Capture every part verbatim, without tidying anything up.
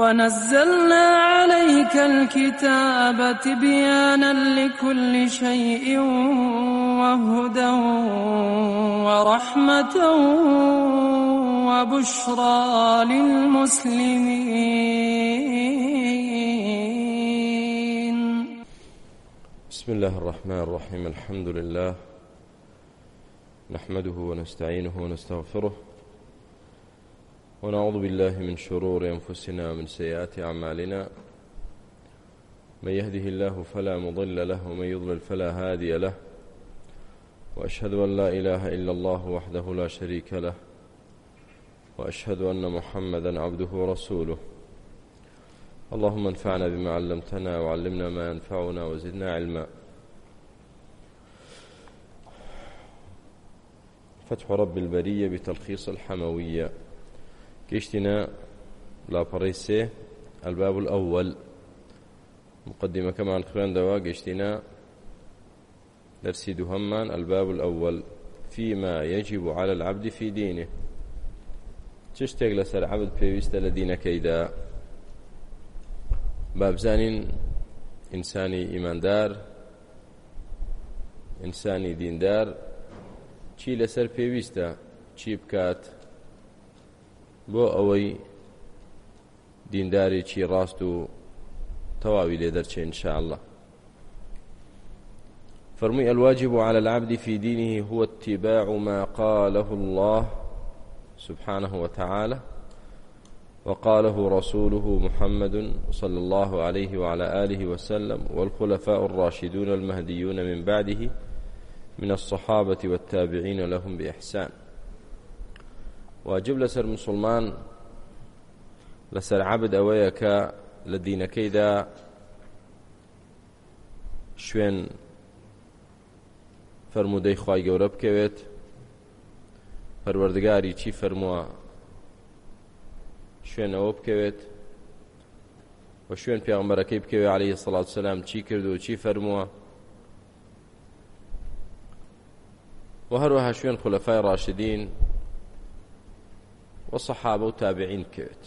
ونزلنا عليك الكتاب تبيانا لكل شيء وهدى ورحمة وبشرى للمسلمين. بسم الله الرحمن الرحيم. الحمد لله نحمده ونستعينه ونستغفره ونعوذ بالله من شرور أنفسنا ومن سيئات أعمالنا. من يهده الله فلا مضل له ومن يضلل فلا هادي له، وأشهد أن لا إله إلا الله وحده لا شريك له، وأشهد أن محمدا عبده ورسوله. اللهم انفعنا بما علمتنا وعلمنا ما ينفعنا وزدنا علما. فتح رب البرية بتلخيص الحموية. كيشتنا لا بريسي الباب الأول مقدمة كمان خوان دوا. كيشتنا درسي دهمان الباب الأول فيما يجب على العبد في دينه. تشتاق لسر عبد بيويست لدينا كيدا باب زانين إنساني إيمان دار إنساني دين دار چی لەسەر پێویستە چی بکات بۆ ئەوەی دیندارێکی ڕاست و تەواوی لێ دەرچێت إن شاء الله. فرمي الواجب على العبد في دينه هو اتباع ما قاله الله سبحانه وتعالى وقاله رسوله محمد صلى الله عليه وعلى آله وسلم والخلفاء الراشدون المهديون من بعده من الصحابة والتابعين لهم بإحسان. واجب لسر مسلمان لسر عبد أويك لدينا كيدا شوين فرمودي خواهي قورب كويت پروردگاری چی فرموا شوين أوب كويت وشوين پیغمبرکی بکوی عليه الصلاة والسلام چی کردو چی فرموا وهروها شوين خلفاء راشدين وصحابة وتابعين كويت.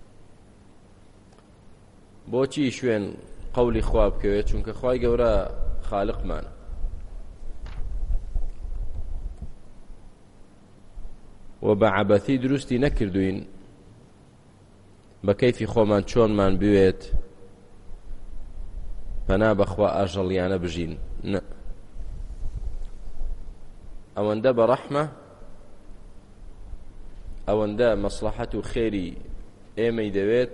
بوچی شوين قولي خواب كويت چونك خواهي قورا خالق مانا وبعبثي دروستي نكردوين بكيفي خومان چون من بويت فنا بخوا أجليانا بجين ن ئەوەندە بە ڕەحمە ئەوەندە مەسلحەت و خێری ئێمەی دەوێت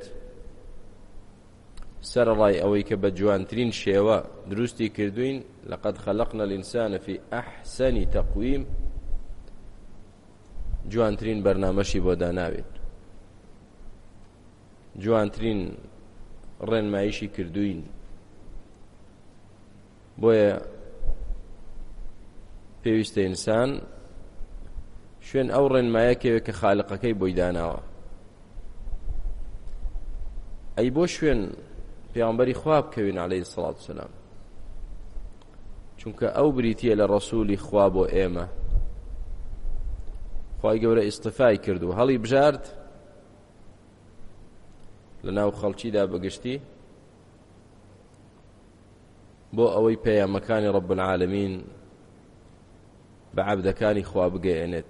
سەرڕای ئەوەی کە بە جوانترین شێوە دروستی کردوین. لەقەد خەلەقنا الئینسانە فی ئەحسەنی تەقویم. جوانترین بەرنامەشی بۆ داناوێت، جوانترین ڕێنماییشی کردوین. بۆیە پێویستە ئینسان شوێن ئەو ڕێنمایەکەوێت کە خالقەکەی بۆی داناوە. ئەی بۆ شوێن پێغەمبەری خوا بکەوین عەلەیهی سەڵات وسەلام، چونکە ئەو بریتیە لە ڕەسوولی خوا بۆ ئێمە. خوای گەورە ئیستیفای کرد و هەڵی بژارد لە ناو خەڵکیدا بەگشتی بۆ ئەوەی پەیامەکانی ڕەب العالەمین بعبدكاني خوا بقينت.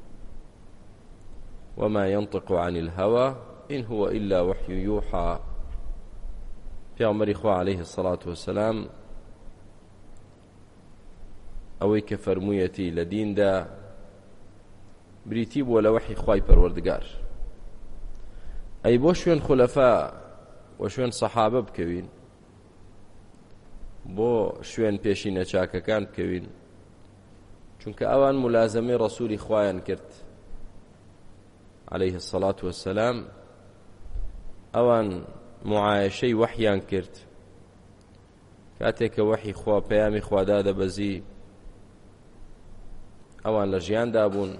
وما ينطق عن الهوى إن هو إلا وحي يوحى. في عمر خوا عليه الصلاة والسلام أويك فرميتي لدين دا بريتيب ولا وحي خواي پروردگار. أي بو شوين خلفاء وشوين صحابة بكوين، بو شوين بيشين چاكا كان بكوين، چونکە ئەوان ملازمەی ڕەسوولی خوایان کرد عليه الصلاة والسلام. ئەوان معایشەی وحیان کرد کاتێککە وحی خوا پەیامی خوادا دەبەزی. ئەوان لە ژیاندا بوون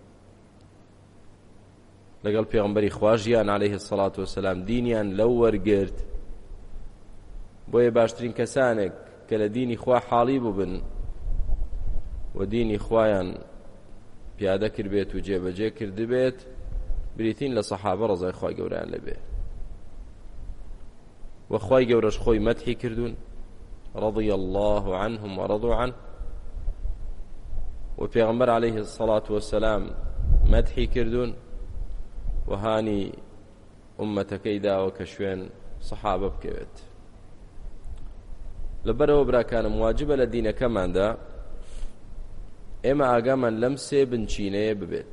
لەگەڵ پێغەمبەری خوا ژیان عليه الصلاة والسلام، دینیان لەو وەرگرت. بۆیە باشترین کەسانێک کە لە دینی خوا حاڵی بووبن و دینی خوایان پیادە کرد بێت و جێبەجێ کرد بێت، بریتین لە سەحابە ڕەزای خوای گەورەیان لەبێ. وخوای گەورەش خۆی مەدحی کردوون رضي الله عنهم ورضوا عنه وپێغەمبەر عليه الصلاة والسلام مەدحی کردوون و هانی ئومەتەکەی داوە کە شوێن سەحابە بکەوێت. لەبەرەوە براکانم واجبە لە دینەکەماندا ئێمە ئاگامان لەم سێ بنچینەیە ببێت.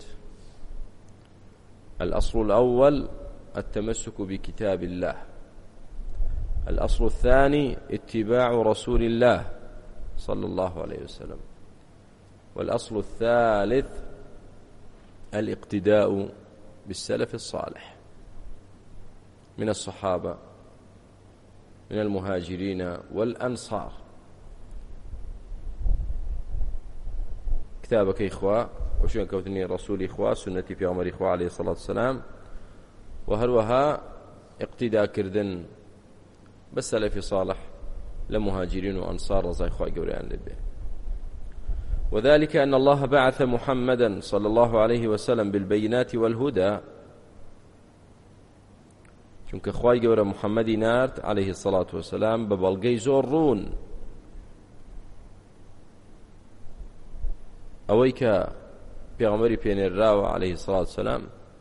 الأصل الأول التمسك بكتاب الله، الأصل الثاني اتباع رسول الله صلى الله عليه وسلم، والأصل الثالث الاقتداء بالسلف الصالح من الصحابة من المهاجرين والأنصار. كتابك إخوة وشون كوتني رسول إخوة سنتي في عمر إخوة عليه الصلاة والسلام، وهروها اقتداء كردن بالسلف صالح لمهاجرين وأنصار رضي إخوة قوريان لبه. وذلك أن الله بعث محمدا صلى الله عليه وسلم بالبينات والهدى، چونکە خوای گەورە محەممەدی نارد عليه الصلاة والسلام بە بەڵگەی زۆر ڕوون، ئەوەی کە پێغەمبەری پێنێرراوە عليه الصلاة والسلام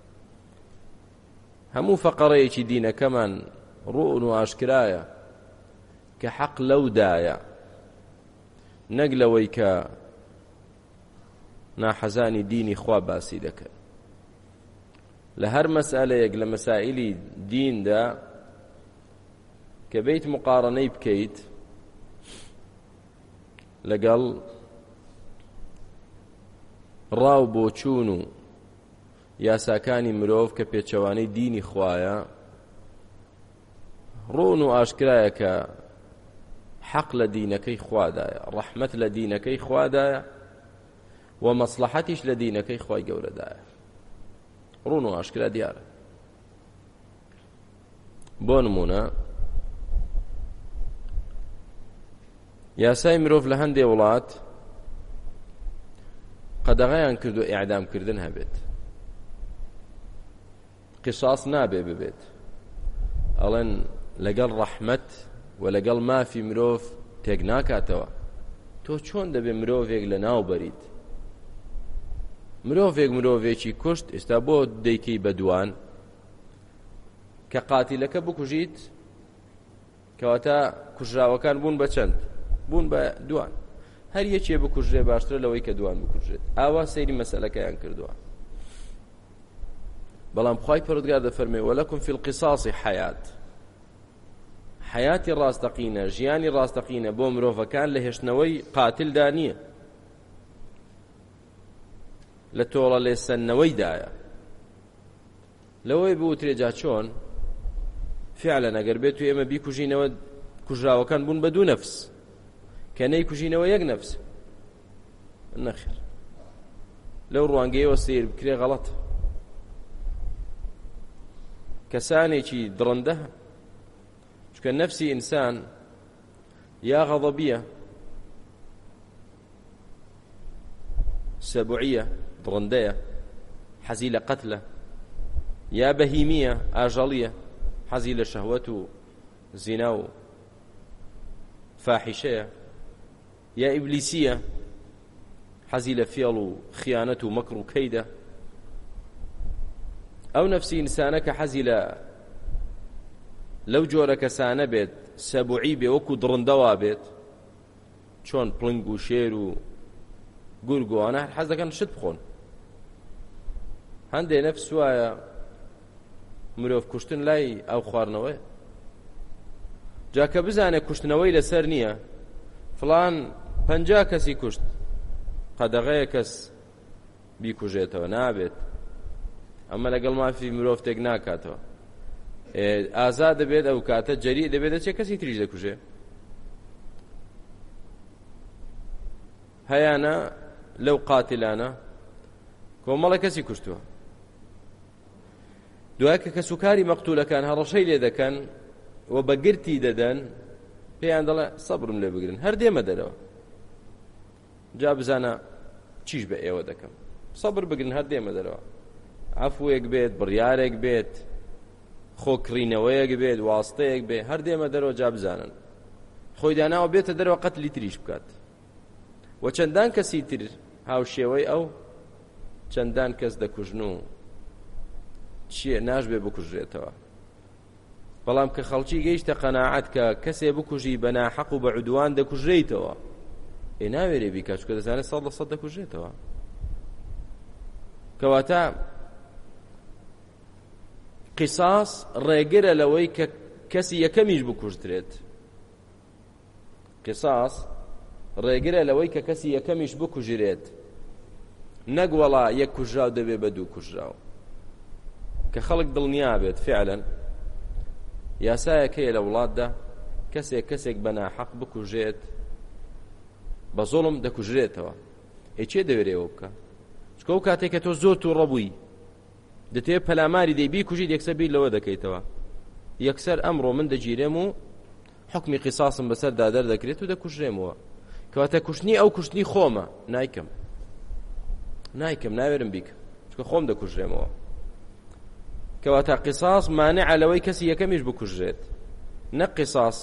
هەموو فەقەرەیەکی دینەکەمان ڕوون و ئاشکرایە کە حەق لەودایە، نەک لەوەی کە ناحەزانی دینی خوا باسی دەکەن. لە هەر مەسئلەیەک لە مەسائلی دیندا کە بیت مقارنەی بکەیت لەگەڵ ڕاو بۆچوون و یاساکانی مرۆڤ کە پێچەوانەی دینی خوایە، ڕوون و ئاشکرایە کە حەق لە دینەکەی خوادایە، ڕەحمەت لە دینەکەی خوادایە و مەسلحەتیش لە دینەکەی خوای گەورەدایە، ڕوون و ئاشکرا دیارە. بۆ نمونە یاسای مرۆڤ لە هەندێک وڵات قەدەغەیان کرد و ئیعدامکردن هەبێت، قیساس نابێ ببێت، ئەڵێن لەگەڵ ڕەحمەت و لەگەڵ مافی مرۆڤ تێک ناکاتەوە. تۆ چۆن دەبێ مرۆڤێک لە ناو بەریت؟ مرۆڤێک مرۆڤێکی کوشت، ئێستا بۆ دەیکەی بە دوان کە قاتیلەکە بکوژیت، کەواتە کوژراوەکان بوون بە چەند؟ بوون بە دوان. هەر یەکێ بکوژرێ باشترە لەوەی کە دوان بکوژرێت. ئاوا سەیری مەسەلەکەیان کردووە. بەڵام خوای پەروەردگار دەفەرمێ وەلەکم فی القیساسی حەیات، حەیاتی ڕاستەقینە، ژیانی ڕاستەقینە بۆ مرۆڤەکان لە هێشتنەوەی قاتیلدا نییە، لە تۆڵە لێسەنەوەیدایە. لەوەی بوترێ جا چۆن فعلەن ئەگەر بێت و ئێمە بیکوژینەوە کوژراوەکان بوون بە دوو نەفس، کە نەیکوژینەوە یەک نەفس، نەخێر. لەو ڕوانگەیەوە سیر بکرێ غەڵەت. کەسانێکی دڕندە، چونکە نەفسی ئینسان یا غەضەبیە، سەبوعیە، دڕندەیە، حەزی لە قەتلە، یا بەهیمیە، ئاژەڵیە، حەزی لە شەهوەت و زینا و فاحیشەیە، یا ئیبلیسیە، حەزی لە فێڵ و خیانەت و مەکر و کەیدە. ئەو نەفسی ئینسانە کە حەزی لە لەو جۆرە کەسانە بێت، سەبوعی بێ، وەکو دڕندەوا بێت، چۆن پڵنگ و شێر و گورگۆوانە حەز دەکەن شت بخۆن. هەندێ نەفس وایە مرۆڤ کوشتن لای ئەو خواردنەوەی، جاکە بزانێ کوشتنەوەی لەسەر نییە، فڵان پەنجا کەسی کوشت، قەدەغەیە کەس بیکوژێتەوە، نابێت. ئەمە لەگەڵ مافی مرۆڤ تێک ناکاتەوە. ئازاد دەبێت ئەو کاتە جەری دەبێت چێ کەسی تریش دەکوژێ. هەیانە لەو قاتیلانە کۆمەڵە کەسی کوشتووە، دوای کە کەسوکاری مەقتولەکان هەڕەشەی لێ دەکەن و بە گرتی دەدەن، پێیان دەڵێ سەبرم لێ بگرن، هەر دێمە دەرەوە، جا بزانە چیش بە ئێوە دەکەم، سەبر بگرن هەر دێمە دەرەوە، عەفوێک بێت، بڕیارێک بێت، خۆکڕینەوەیەک بێت واستەیەک بێ هەر دێمە دەرەوە جا بزانن خۆی داناوە بێتە دەرەوە قەتلی تریش بکات و چەندان کەسی تر هاوشێوەی ئەو چەندان کەس دەکوژن و چییە ناشبێ بکوژرێتەوە بەڵام کە خەڵکی گەیشتە قەناعەت کە کەسێ بکوژی بە ناحەق و بە عودوان دەکوژرێیتەوە ئێ ناوێرێ بیکات چونکە دەزانێت سەد لە سەد دەکوژرێتەوە کەواتە قیساس ڕێگرە لەوەی کە کەسی یەکەمیش بکوژدرێت قیساس ڕێگرە لەوەی کە کەسی یەکەمیش بکوژرێت نەک وەڵا یەک کوژراو دەبێ بە دوو کوژراو کە خەڵک دڵنیا بێت فعلا یاسایەکەیە لە وڵاتدا کەسێک کەسێک بە ناحەق بکوژێت بە زۆڵم دەکوژرێتەوە ئەی چێ دەوێرێەوە بکە چکە ئەو کاتێک کە تۆ زۆر توو ڕەبووی دەتوێت پەلاماری دەی بیکوژیت یەکسەر بیر لەوە دەکەیتەوە یەکسەر ئەمڕۆ من دەگیرێم و حکمی قیساسم بەسەردا دەردەکرێت و دەکوژرێمەوە کەواتە کوشتنی ئەو کوشتنی خۆمە نایکەم نایکەم ناوێرم بیکە چکە خۆم دەکوژرێمەوە کەواتە قیساس مانع لەوەی کەسی یەکەمیش بکوژرێت نەک قیساس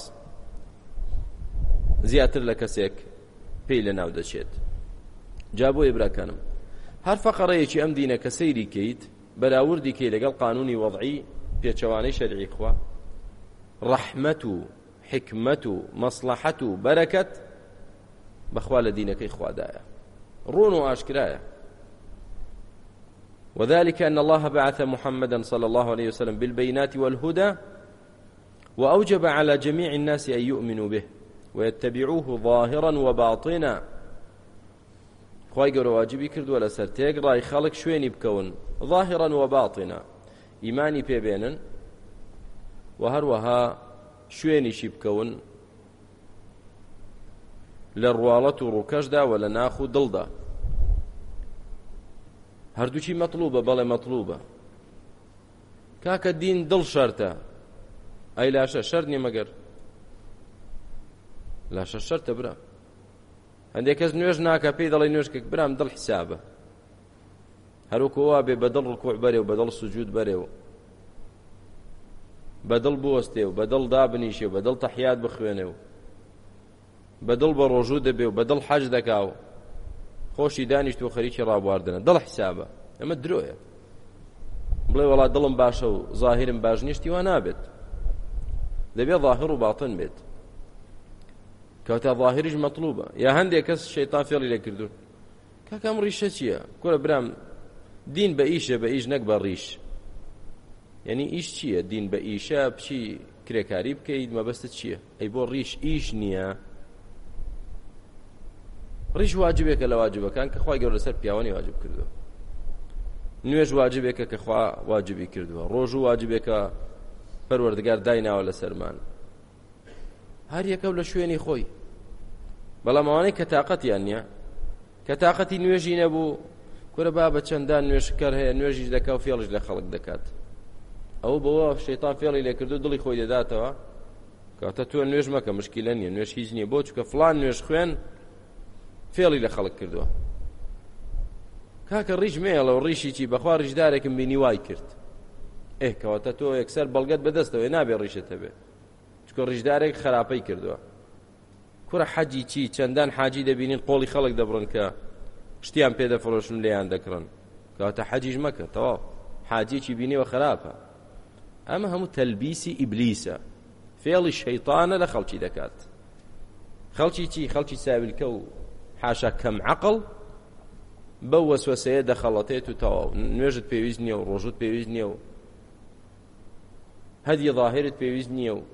زیاتر لە کەسێک پێی لە ناو دەچێت جا بۆیە براکانم هەر فەقەڕەیەکی ئەم دینە کە سەیری کەیت بەراوردی کەی لەگەڵ قانونی وەضعی پێچەوانەی شەرعی خوا ڕەحمەت و حکمت و مەصلحەت و بەرەکەت بەخوا لە دینەکەی خوادایە ڕۆن و ئاشکرایە وذلك أن الله بعث محمدا صلى الله عليه وسلم بالبينات والهدى وأوجب على جميع الناس أن يؤمنوا به ويتبعوه ظاهرا وباطنا خواهي قولوا واجبي كردوا لسرتيق رأي خالق شويني بكون ظاهرا وباطنا إيماني بيبينا وهروها شويني شي بكون للروالة ركشدا ولا ناخو دلدا هەردووچی مەطلوبە بەڵێ مەطلوبە کاکە دین دڵ شەرتە ئەی لاشە شەرت نییە مەگەر لاشە شەرتە برا هەندێک کەس نوێژ ناکە پێی دەڵێ نوێژکە برام دڵ حسابە هەروکەوا بێ بەدڵ ڕکوع بەرێ و بەدڵ سوجود بەرێ و بەدڵ بوەستێ و بەدڵ دابنیشێ و بەدڵ تەحیات بخوێنێ و بەدڵ بە ڕۆژوو دەبێ و بەدڵ حەج دەکا و خۆشی دانیشت و خەریکی ڕابواردنە دڵ حسابە ئەمە درۆیە بڵێ وەڵا دڵم باشە و زاهرم باش نیشتی وا نابێت دەبێ ظاهر و باطن بێت کەواتە ظاهریش مەطلوبە یا هەندێک کەس شەیطان فێڵی لێ کردوون کاکەم ڕیشە چییە کورە برام دین بە ئیشە بە ئیش نەک بە ڕیش یعنی ئیش چییە دین بە ئیشە بچی کرێکاری بکەیت مەبەستت چییە ئەی بۆ ڕیش ئیش نییە ڕیش واجبێکە لە واجبەکان کە خوای گەورە لەسەر پیاوانی واجب کردووە نوێژ واجبێکە کە خوا واجبی کردووە ڕۆژ و واجبێکە پەروەردگار دایناوە لەسەرمان هەر یەکەو لە شوێنی خۆی بەڵام ئەوانەی کە تاقەتیان نییە کە تاقەتی نوێژی نەبوو کورە با بە چەندان نوێژکەر هەیە نوێژیش دەکا و فێڵش لە خەڵک دەکات ئەو بەوە شەیطان فێڵی لێ کردو دڵی خۆی دەداتەوە کەواتە تۆ نوێژ مەکە مشکیلە نییە نوێژ هیچ نییە بۆ چونکە فڵان نوێژ خوێن فێڵی لە خەڵک کردووە کاکە ڕیش مێڵە و ڕیشی چی بەخوا ڕیشدارێکم بینی وای کرد ئێ کەواتە تۆ یەکسەر بەڵگەت بەدەستەوە نابێ ڕیشت هەبێ چکە ڕیشدارێک خراپەی کردووە کورە حەجی چی چەندان حاجی دەبینین قۆڵی خەڵک دەبڕن کە شتیان پێدەفرۆشن لێیان دەکڕن کەواتە حەجیش مەکە تەواو حاجیکی بینیوە خراپە ئەمە هەموو تەلبیسی ئیبلیسە فێڵی شەیطانە لە خەڵکی دەکات خەڵکی چی خەڵکی ساویلکە و حاشا کەم عەقڵ بەو وەسوەسەیە دەخەڵەتێت و تەواو نوێژت پێویست نییە و ڕۆژت پێویست نییە و هەدی ظاهرت پێویست نییە و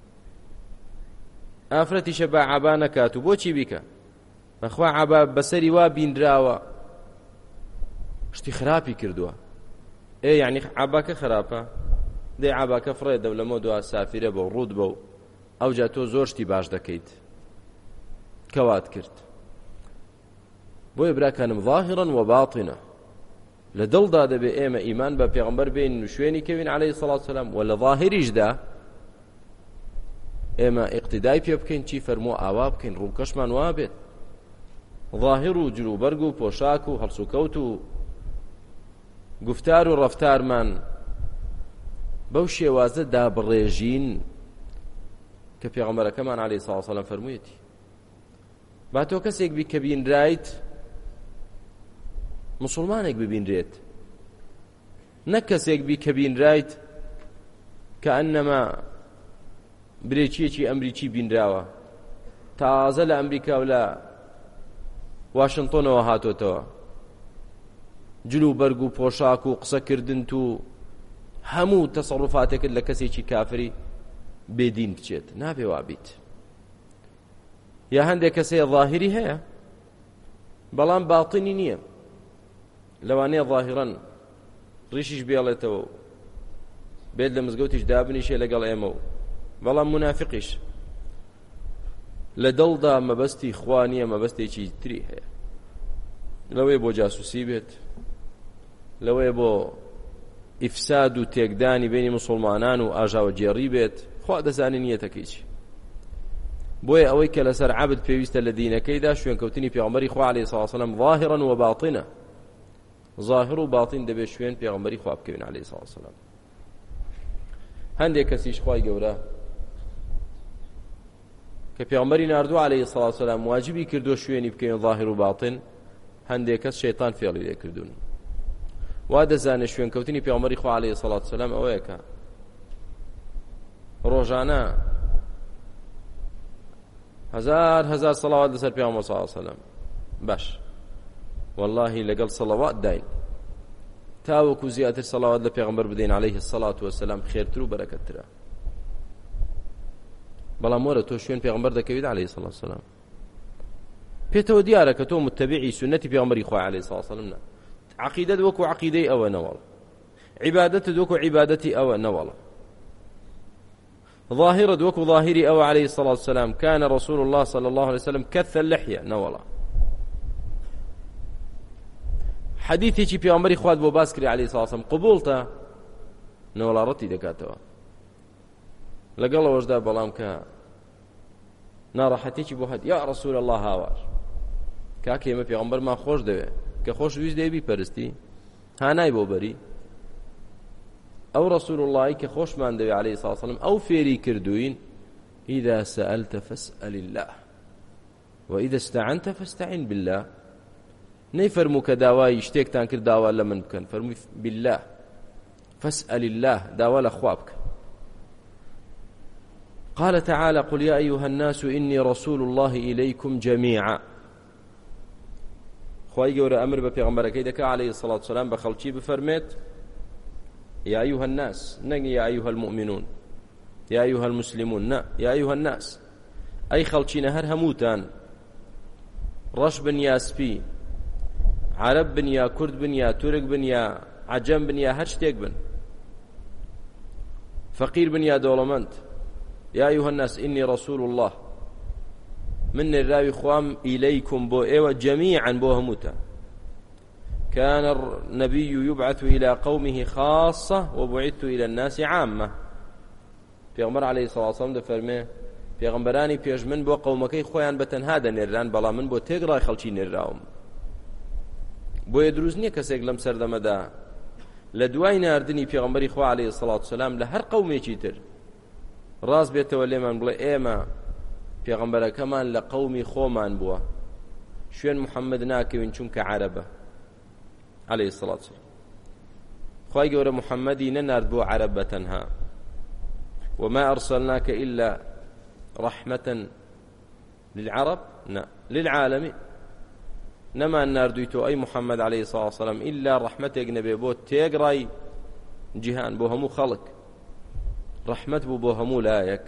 ئافرەتیشە بە عەبا نەکات و بۆچی بیکە بەخوا عەبا بەسەری وا بینراوە شتی خراپی کردووە ئێ یعنی عەباکە خراپە دەی عەباکە فڕێدە و لەمە دووە سافیرە بە و ڕوود بە و ئەوجا تۆ زۆر شتی باش دەکەیت کەوات کرد بۆیە براکانم ظاهرا وباطنا لە دڵدا دەبێ ئێمە ئیمان بە پێغەمبەر بین و شوێنی کەوین عەلەیهی سەڵات وسەلام و لە ظاهریشدا ئێمە ئیقتیدای پێ بکەین چی فەرمووە ئاوا بکەین ڕووکەشمان وا بێت ظاهر و جلوبەرگ و پۆشاک و هەڵسوکەوت و گفتار و ڕەفتارمان بەو شێوازە دابڕێژین کە پێغەمبەرەکەمان عەلەیهی سەڵاتو وەسەلام فەرموویەتی با تۆ کەسێک بی کە بینرایت مسلمانێک ببینرێت، نەک کەسێک بی کە بینرایت کە ئەنەما برێچیەکی ئەمریکی بینراوە تازە لە ئەمریکا و لە واشنتۆنەوە هاتۆتەوە، جلو بەرگ و پۆشاک و قسەکردن و هەموو تەسەڕوفاتێکت لە کەسێکی کافری بێدین بچێت، نابێ وابیت. یا هەندێک کەسەیە ظاهری هەیە بەڵام باڵتنی نییە، لەوانەیە ظاهرەن ڕیشیش بێڵێتەوە بێت لە مزگەوتیش دابنیشێ لەگەڵ ئێمە و بەڵام منافقیش لە دڵدا مەبەستی خوا نییە، مەبەستێکی تری هەیە، لەوەی بۆ جاسوسی بێت، لەوەی بۆ ئیفساد و تێکدانی بینی مسلمانان و ئاژاوەجێڕی بێت، خوا دەزانی نیەتەکەی چی. بۆیە ئەوەی کە لەسەر عەبد پێویستە لە دینەکەیدا شوێنکەوتنی پێغەمبەری خوا عەلەیهی سەڵاتو وەسەلام ظاهرا و باطنە، ظاهر و باطن دەبێت شوێن پێغەمبەری خوا بکەوین عەلەیهی سەڵاتو وەسەلام. هەندێک کەسیش خوای گەورە کە پێغەمبەری ناردووە عەلەیهی سەڵاتو وەسەلام واجبی کردووە شوێنی بکەوین ظاهر و باطن، هەندێک کەس شەیطان فێڵی لێ کردوون. وا دەزانێت شوێنکەوتنی پێغەمبەری خوا عەلەیهی سەڵاتو وەسەلام ئەوەیە کە ڕۆژانە هەزار هەزار سەڵاوات لەسەر پێغەمبەر صلی الله علیه وسلم باش واللهی لەگەڵ سەڵاوات داین تاوەکو زیاتر سەڵاوات لە پێغەمبەر بدەین عەلەیهی الصەلاة وەسەلام خێرتر و بەرەکەتترە. بەڵام وەرە تۆ شوێن پێغەمبەر دەکەویت عەلەیهی الصەلاة وەسەلام، پێتەوە دیارە کە تۆ متتەبعی سنەتی پێغەمبەری خوا عەلەیهی الصەلاة وەسەلام نە، عەقیدەت وەکو عەقیدەی ئەوە نەوەڵە، عیبادەتت وەکو عیبادەتی ئەوە نەوەڵە، ظاهرت وەکو ظاهری ئەوە عەلەیهی الصەلاة وەسەلام كان رسول الله صلى الله عليه وسلم كث اللحية نەوەڵە. حەدیثێکی پێغەمبەری خوات بۆ باس کردی عەلەیهی الصەلاة وەسەلام قبوڵتە نەوەڵاڕەتی دەکاتەوە لەگەڵەوەشدا، بەڵام کە ناڕەحەتێکی بۆ هەت یا رسول الله هاوار کاکە ئێمە پێغەمبەرمان خۆش دەوێ کە خۆش ویست دەبی پەرستی هانای بۆ بەری ئەو رسول اللهی کە خۆشمان دەوێ عەلەیهی الصەلاة وەسەلام ئەو فێری کردوین إذا سألت فاسأل الله وإذا استعنت فاستعن بالله. نەیفەرموو کە داوای شتێکتان کرد داوا لە من بکەن، فەرمووی بالله فاسأل الله داوا لە خوا بکە. قال تعالى قل يا أيها الناس إني رسول الله إليكم جميعا. خوای گەورە ئەمر بە پێغەمبەرەکەی دەکا عەلەیهی الصەلاة وەسەلام بە خەڵکی بفەرمێت يا أيها الناس، نەک يا أيها المؤمنون يا أيها المسلمون، نا يا أيها الناس أي خەڵکینە هەر هەمووتان، ڕەش بن یا سپی، عرب بن یا کورد بن یا تورک بن یا عەجەم بن یا هەر شتێک بن، فەقیر بن یا دەوڵەمەند، يا أيها الناس إني رسول الله من الراوي خوام إليكم بو إيوة جميعا بو هموتا. كان النبي يبعث إلى قومه خاصة وبعثت إلى الناس عامة. پیغمبر علیه الصلاة والسلام ده فرمه پیغمبرانی پیش من بو قومکی خویان بتنها ده نران بلا من بو تیگرای خلچی نراوم. بو يدروز نیه کسیگ لم سردمه ده لدوای ناردنی پیغمبری خوا علیه الصلاة والسلام لهر قومی چی تر راز بیتو لیمان بلا ایما پیغمبرکمان لقومی خومان بوا شوین محمد ناکوین چونک عربه عليه الصلاة والسلام. خواهي قول محمدي ننارد بو عربة تنها وما أرسلناك إلا رحمة للعرب نا للعالمين. نما الناردويتو أي محمد عليه الصلاة والسلام إلا رحمة أجنبي بو تيقراي جهان بو همو خلق رحمة بو بو همو لايك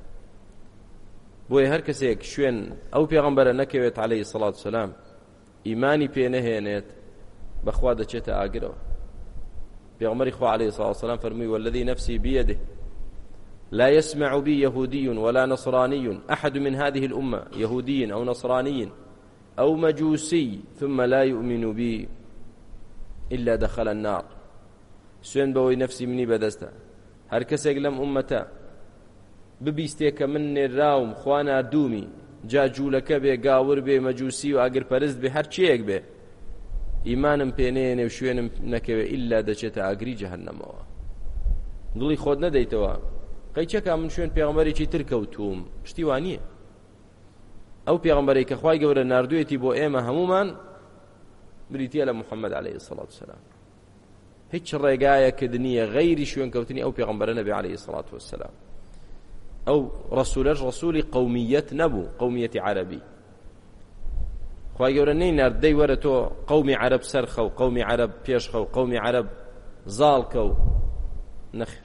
بو هركسيك شوين أو بيغمبر نكويت عليه الصلاة والسلام إيماني بينهينيت بخوا دچێتە ئاگرەوە. پێغەمبەری خوا عليه الصلاة والسلام فرمي والذي نفسي بيده لا يسمع بي يهودي ولا نصراني أحد من هذه الأمة يهودي أو نصراني أو مجوسي ثم لا يؤمن بي إلا دخل النار. سوين بوي نفسي مني بدستا هر کەسێک لەم ئومەتە ببیستێکە من نێراوم خوا ناردوومی جا جوولەکە بێ گاور بێ مەجووسی و ئاگرپەرست بێ هەر چیەک بێ ئیمانم پێنێنێ و شوێنم نەکەوێ ئیلا دەچێتە ئاگری جەهەنەمەوە. دڵی خۆت نەدەیتەوە قەی چەکە من شوێن پێغەمبەرێکی تر کەوتوم شتی وان نییە ئەو پێغەمبەرێک کە خوای گەورە ناردوویەتی بۆ ئێمە هەمومان بریتیە لە محەممەد عەلەیهی سەڵات وسەلام هیچ ڕێگایەکرد نییە غەیری شوێن کەوتنی ئەو پێغەمبەرە نەبێ عەلەیهی سەڵات وسەلام ئەو ڕەسوولەش ڕەسوولی قەومیەت نەبوو قەومیەتی عەرەبی خوای گەورە نەینارد دەی وەرە تۆ قەومی عەرەب سەرخە و قەومی عەرەب پێشخە و قەومی عەرەب زاڵکە و نەخێر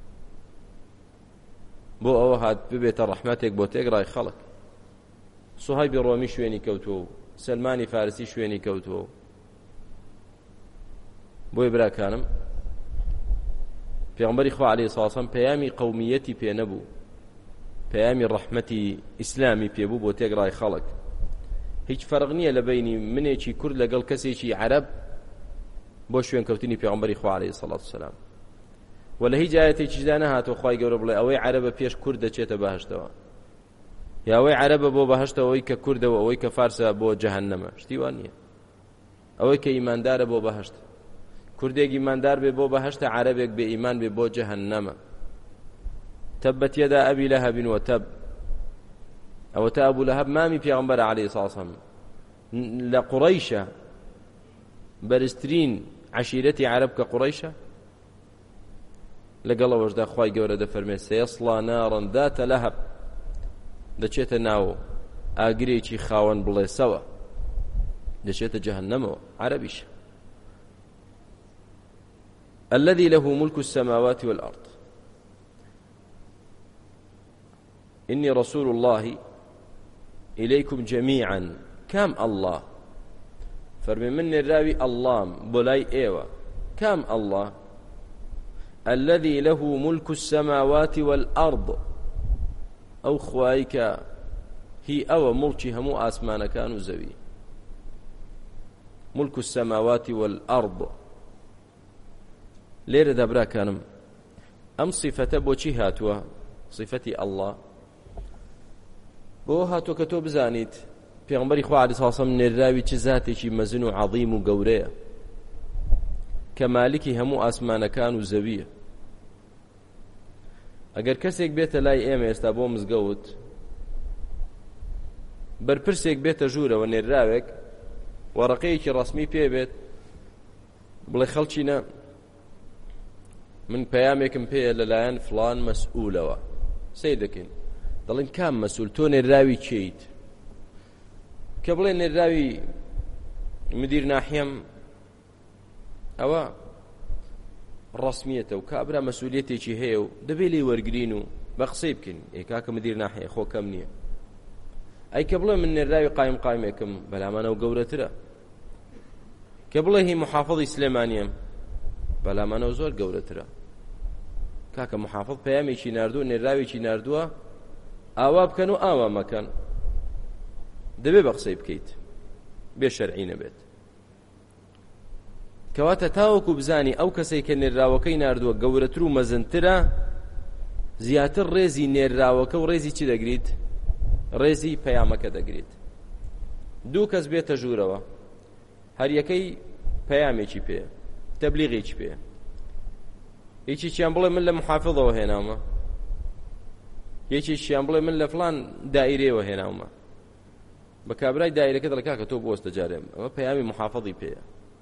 بۆ ئەوە هات ببێتە ڕەحمەتێک بۆ تێگڕای خەڵک سوهایبی ڕۆمی شوێنی کەوتووە و سەلمانی فارسی شوێنی کەوتووە بۆی براکانم پێغەمبەری خوا عەلەیهی سەڵاتو وسەلام پەیامی قەومیەتی پێ نەبوو پەیامی ڕەحمەتی ئیسلامی پێبوو بۆ تێگڕای خەڵک هیچ فەرق نییە لە بەینی منێکی کورد لەگەڵ کەسێکی عەرەب بۆ شوێن کەوتنی پێغەمبەری خوا عەلەیهی سەڵاتو وسەلام و لە هیچ ئایەتێکیشدا نەهاتوە خوای گەورە بڵێ ئەوەی عەرەبە پێش کورد دەچێتە بەهەشتەوە یا ئەوەی عەرەبە بۆ بەهەشتەوە ئەوەی کە کوردەوە ئەوەی کە فارسە بۆ جەهەنەمە شتی وان نییە ئەوەی کە ئیماندارە بۆ بەهەشت کوردێک ئیماندار بێ بۆ بەهەشتە عەرەبێک بێ ئیمان بێ بۆ جەهەنەمە تەبەت یەدا ئەبی لەهەبین وەتەب ئەوە تا ئەبوو لەهەب مامی پێغەمبەرە عەلەیهی سەڵاتو وسەلام لە قوڕەیشە بەرزترین عەشیرەتی عەرەب کە قوڕەیشە لەگەڵەوەشدا خوای گەورە دەفەرمێت سەیەصڵا نارن ذات لەهەب دەچێتە ناو ئاگرێکی خاوەن بڵێسەوە دەچێتە جەهەنەمەوە عەرەبیش الذي له ملك السماوات والأرض إني رسول الله إليكم جميعا كام الله فرمي من الراوي الله بولاي إيوة كام الله الذي له ملك السماوات والأرض أو خوايك هي أو ملكي همو آسمان كانوا زوي ملك السماوات والأرض ليرة دبرا كانم أم صفة بوشي هاتوا صفتي الله بۆ هاتۆ کە تۆ بزانیت پێغەمبەری خوا عەلەیهی سەڵاتو وسەلام نێراوی چ زاتێکی مەزن و عەظیم و گەورەیە کە مالکی هەموو ئاسمانەکان و زەویە ئەگەر کەسێک بێتە لای ئێمە ئێستا بۆ مزگەوت بەرپرسێک بێتە ژوورەوە نێراوێک وەرەقەیەکی ڕەسمی پێ بێت بڵێ خەڵچینە من پەیامێکم پێیە لەلایەن فڵان مەسئوولەوە سەی دەکەین دەڵێن کام مەسئول تۆ نێراوی کێیت کە بڵێ نێراوی مدیر ناحیەم ئەوە ڕەسمیەتە و کابرا مەسئولیەتێکی هەیە و دەبێت لێی وەرگرین و بە قسەی بکەین ئێ کاکە مدیر ناحیە خۆ کەم نییە ئەی کە بڵێ من نێراوی قایم قایمێکم بەلامانەوە گەورەترە کە بڵێ هی محافظی سلێمانیەم بەلامانەوە زۆر گەورەترە کاکە محافظ پەیامێکی ناردووە نێراوێکی ناردووە ئاوا بکەن و ئاوا مەکەن دەبێ بە قسەی بکەیت بێ شەرعی نەبێت کەواتە تاوەکو بزانی ئەو کەسەی کە نێراوەکەی ناردووە گەورەتر و مەزنترە زیاتر ڕێزی نێراوەکە و ڕێزی چی دەگریت ڕێزی پەیامەکە دەگریت دوو کەس بێتە ژوورەوە هەر یەکەی پەیامێکی پێ تەبلیغێکی پێ هیچی چیان بڵێ من لە محافظەوە هێناومە یەکێکیان بڵێ من لە فڵان دائیرەیەوە هێناومە بە کابرای دائیرەکە دەڵێ کاکە تۆ بۆستە جارێم ئەمە پەیامی محافظی پێیە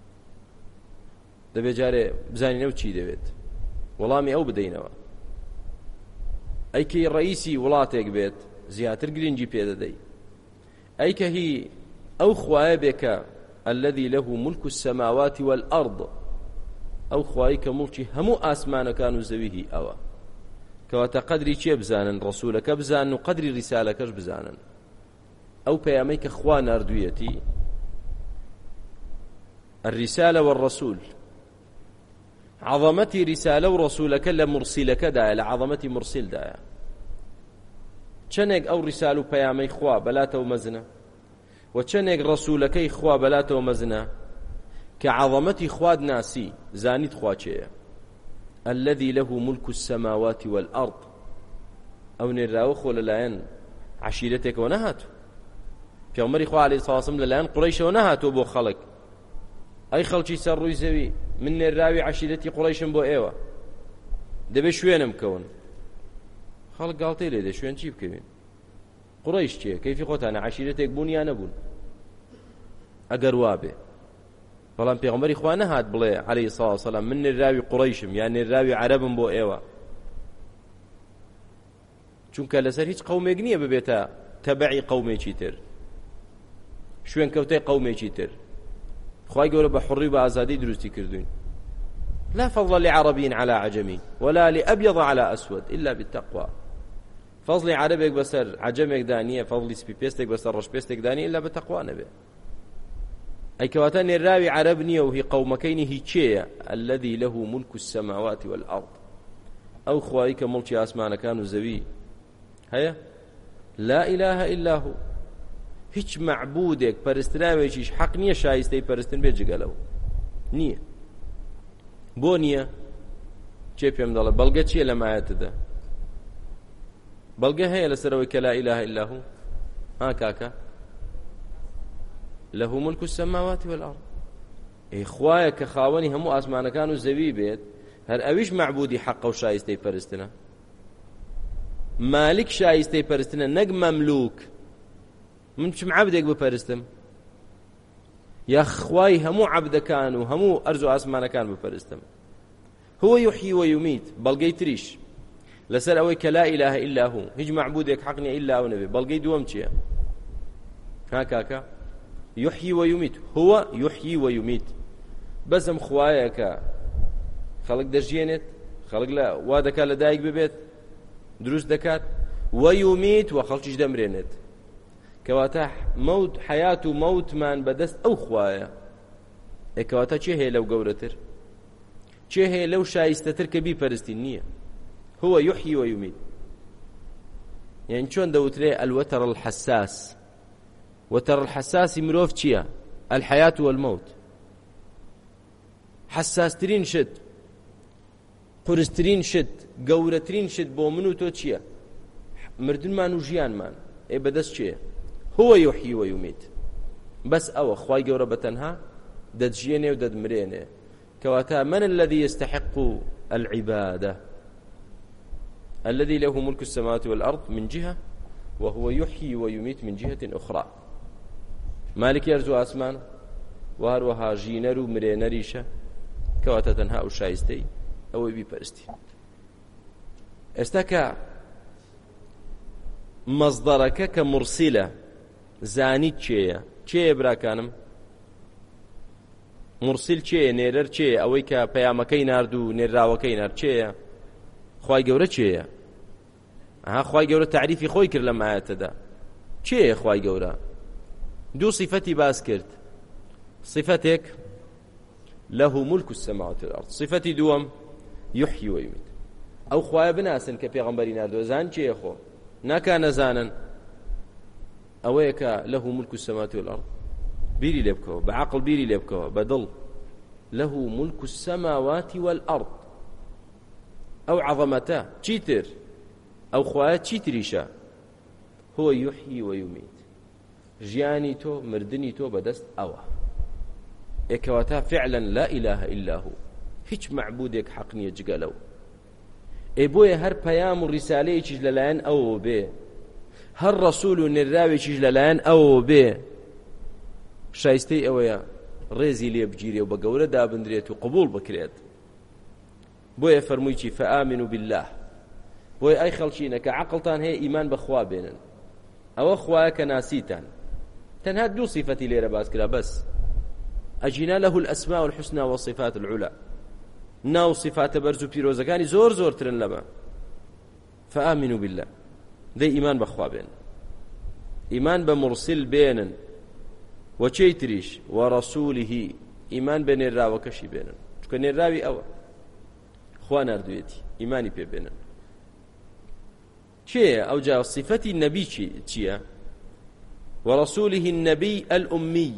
دەبێ جارێ بزانینەوە چی دەوێت وەڵامی ئەو بدەینەوە ئەی کەی ڕئیسی وڵاتێک بێت زیاتر گرنگی پێدەدەی ئەی کە هی ئەو خوایە بێکە الذي له ملك السماوات والأرض ئەو خوایی کە مڵکی هەموو ئاسمانەکان و زەوی ئەوە کەواتە قەدری چێ بزانن ڕەسوولەکە بزانن و قەدری ریسالەکەش بزانن ئەو پەیامەی کە خوا ناردوویەتی الرسالة والرسول عظمەتی ریسالە و ڕەسوولەکە لە مرسیلەکەدایە لە عظمەتی مرسیلدایە چەندێک ئەو ریسال و پەیامەی خوا بەلاتەوە مەزنە و چەندێک ڕەسوولەکەی خوا بەلاتەوە مەزنە کە عظمەتی خواد ناسی زانیت خوا چێیە الذي له ملك السماوات والأرض أو نراو خو للاين عشيرتك ونهاتو پێغەمبەری خوا عەلەیهی سەڵاتو وسەلام لەلایەن قوڕەیشەوە نەهاتۆ بۆ خەڵک ئەی خەڵکی سەر ڕووی زەوی من نێراوی عشیرەتی قوڕەیشم بۆ ئێوە دەبێ شوێنم کەون. خەڵک گاڵتەی لێ دێ شوێن چی بکەوین؟ قوڕەیش چییە؟ کەیفی خۆتانە عەشیرەتێک بوون یان نەبوون؟ ئەگەر وابێ بەڵام پێغەمبەری خوا نەهات بڵێ عەلەیهی سەڵاتو وەسەلام من نێراوی قوڕەیشم یان نێراوی عەرەبم بۆ ئێوە، چونکە لەسەر هیچ قەومێک نییە ببێتە تەبەعی قەومێکی تر، شوێن کەوتەی قەومێکی تر. خوای گەورە بە حوڕی بە ئازادی دروستی کردوین. لا فضل لعربي على عجمي ولا لأبيض على أسود إلا بالتقوى. فضل عربك بسر عجمك دانية، فضل سبي بيستك بسر رش بيستك دانية إلا بالتقوى نبي. أي كواتان الراوي عربني وهي قومكين هي تشيء الذي له ملك السماوات والأرض أو خوايك ملك أسمان كانوا زوي هيا لا إله إلا هو. هیچ معبودێک پەرستراوێکیش حەق نییە شایستەی پەرستن بێت جگەلەوە نییە. بۆ نییە؟ چێ پێم دەڵێ بەڵگە چییە لەم ئایەتەدا؟ بەڵگە هەیە لەسەرەوەی کە لا إله إلا هو؟ ها کاکە له ملك السماوات والأرض. ئەی خوایە کە خاوەنی هەموو ئاسمانەکان و زەوی بێت، هەر ئەویش معبودی حەقە و شایستەی پەرستنە. مالک شایستەی پەرستنە نەک مەملوک. من چم عبدێک بپەرستم یا خوای هەموو عەبدەکان و هەموو ئەرز و ئاسمانەکان بپەرستم؟ هو يحيي ويميت. بەڵگەی تریش لەسەر ئەوەی کە لا إله إلا هو، هیچ معبودێک حەق نییە ئیلا ئەو نەبێ. بەڵگەی دووەم چییە؟ ها کاکە يحيي ويميت. هو يحيي ويميت. بەسم خوایە کە خەڵک دەژێنێت، خەڵک لە وا دەکات لە دایک ببێت دروست دەکات، ويميت و خەڵکیش دەمرێنێت. کەواتە مەوت حەیات و مەوتمان بەدەست ئەو خوایە. ئەکەواتە چێ هەیە لەو گەورەتر؟ چێ هەیە لەو شایستەتر کە بیپەرستی؟ نییە. هو يحيي ويميت. یعنی چۆن دەوترێ الوتر الحساس؟ وتر الحساسی مرۆڤ چییە؟ الحەیات والمەوت. حساسترین شت، قورسترین شت، گەورەترین شت بۆ من و تۆ چییە؟ مردنمان و ژیانمان. ئێ بەدەست چێە؟ هو يحيي ويميت. بس أو خواي جورا بتنها دجيني وددمريني. كواتا من الذي يستحق العبادة؟ الذي له ملك السماوات والأرض من جهة، وهو يحيي ويميت من جهة أخرى. مالك يرزو أسمان وهروها جينر مرينريشة. كواتا تنها أو شايستي أو يبي برستي. استكا مصدرك كمرسلة زانی چێیە؟ چێیە براکانم؟ مرسل چێیە؟ نێرەر چێیە؟ ئەوەی کە پەیامەکەی نارد و نێراوەکەی نارد چێیە؟ خوای گەورە چێیە؟ ئەها خوای گەورە تعریفی خۆی کرد لەم ئایەتەدا. چێیە خوای گەورە؟ دوو صفەتی باس کرد. صفەتێک له ملك السماوات والأرض، صفەتی دووەم يحيي ويميت. ئەو خوایە بناسن کە پێغەمبەری ناردووە. زان چێیە خۆ؟ ناکا نەزانن. ئەوەیە کە له ملك السماوات والأرض. بیری لێ بکەوە، بەعەقڵ بیری لێ بکەوە، بەدڵ. له ملك السماوات والأرض. ئەو عەظەمەتە چیتر؟ ئەو خوایە چیتریشە؟ هو يحيي ويميت. ژیانی تۆ مردنی تۆ بەدەست ئەوە. ئێکەواتە فعلا لا إله إلا هو. هیچ معبودێک حەق نییە جگە لەو. ئێ بۆیە هەر پەیام و ڕیسالەیەکیش لەلایەن ئەوە بێ، هەر ڕەسوول و نێراوێکیش لەلایەن ئەوە بێ، شایستەی ئەوەیە ڕێزی لێ بگیرێ و بە گەورە دابندرێت و قبوڵ بکرێت. بۆیە فەرمووی چی؟ فآمنوا بالله. بۆیە ئەی خەڵکینە کە عەقڵتان هەیە ئیمان بەخوا بێنن. ئەوە خوایە کە ناسیتان. تەنها دوو صفەتی لێرە باس کرا بەس. ئەجینا له الأسماء الحسنى والصفات العلى. ناو صفاتە بەرز و پیرۆزەکانی زۆر زۆرترن لەمە. فآمنوا بالله. دەی ئیمان بەخوا بێن، ئیمان بە مرسل بێنن، و چێی تریش؟ وەڕەسوولیه. ئیمان بە نێراوەکەشی بێنن، چونکە نێراوی ئەوە خوا ناردوویەتی، ئیمانی پێ بێنن. چێە؟ ئەو جا صفەتی نەبی چییە؟ وەڕەسوولیه النەبی الأمی،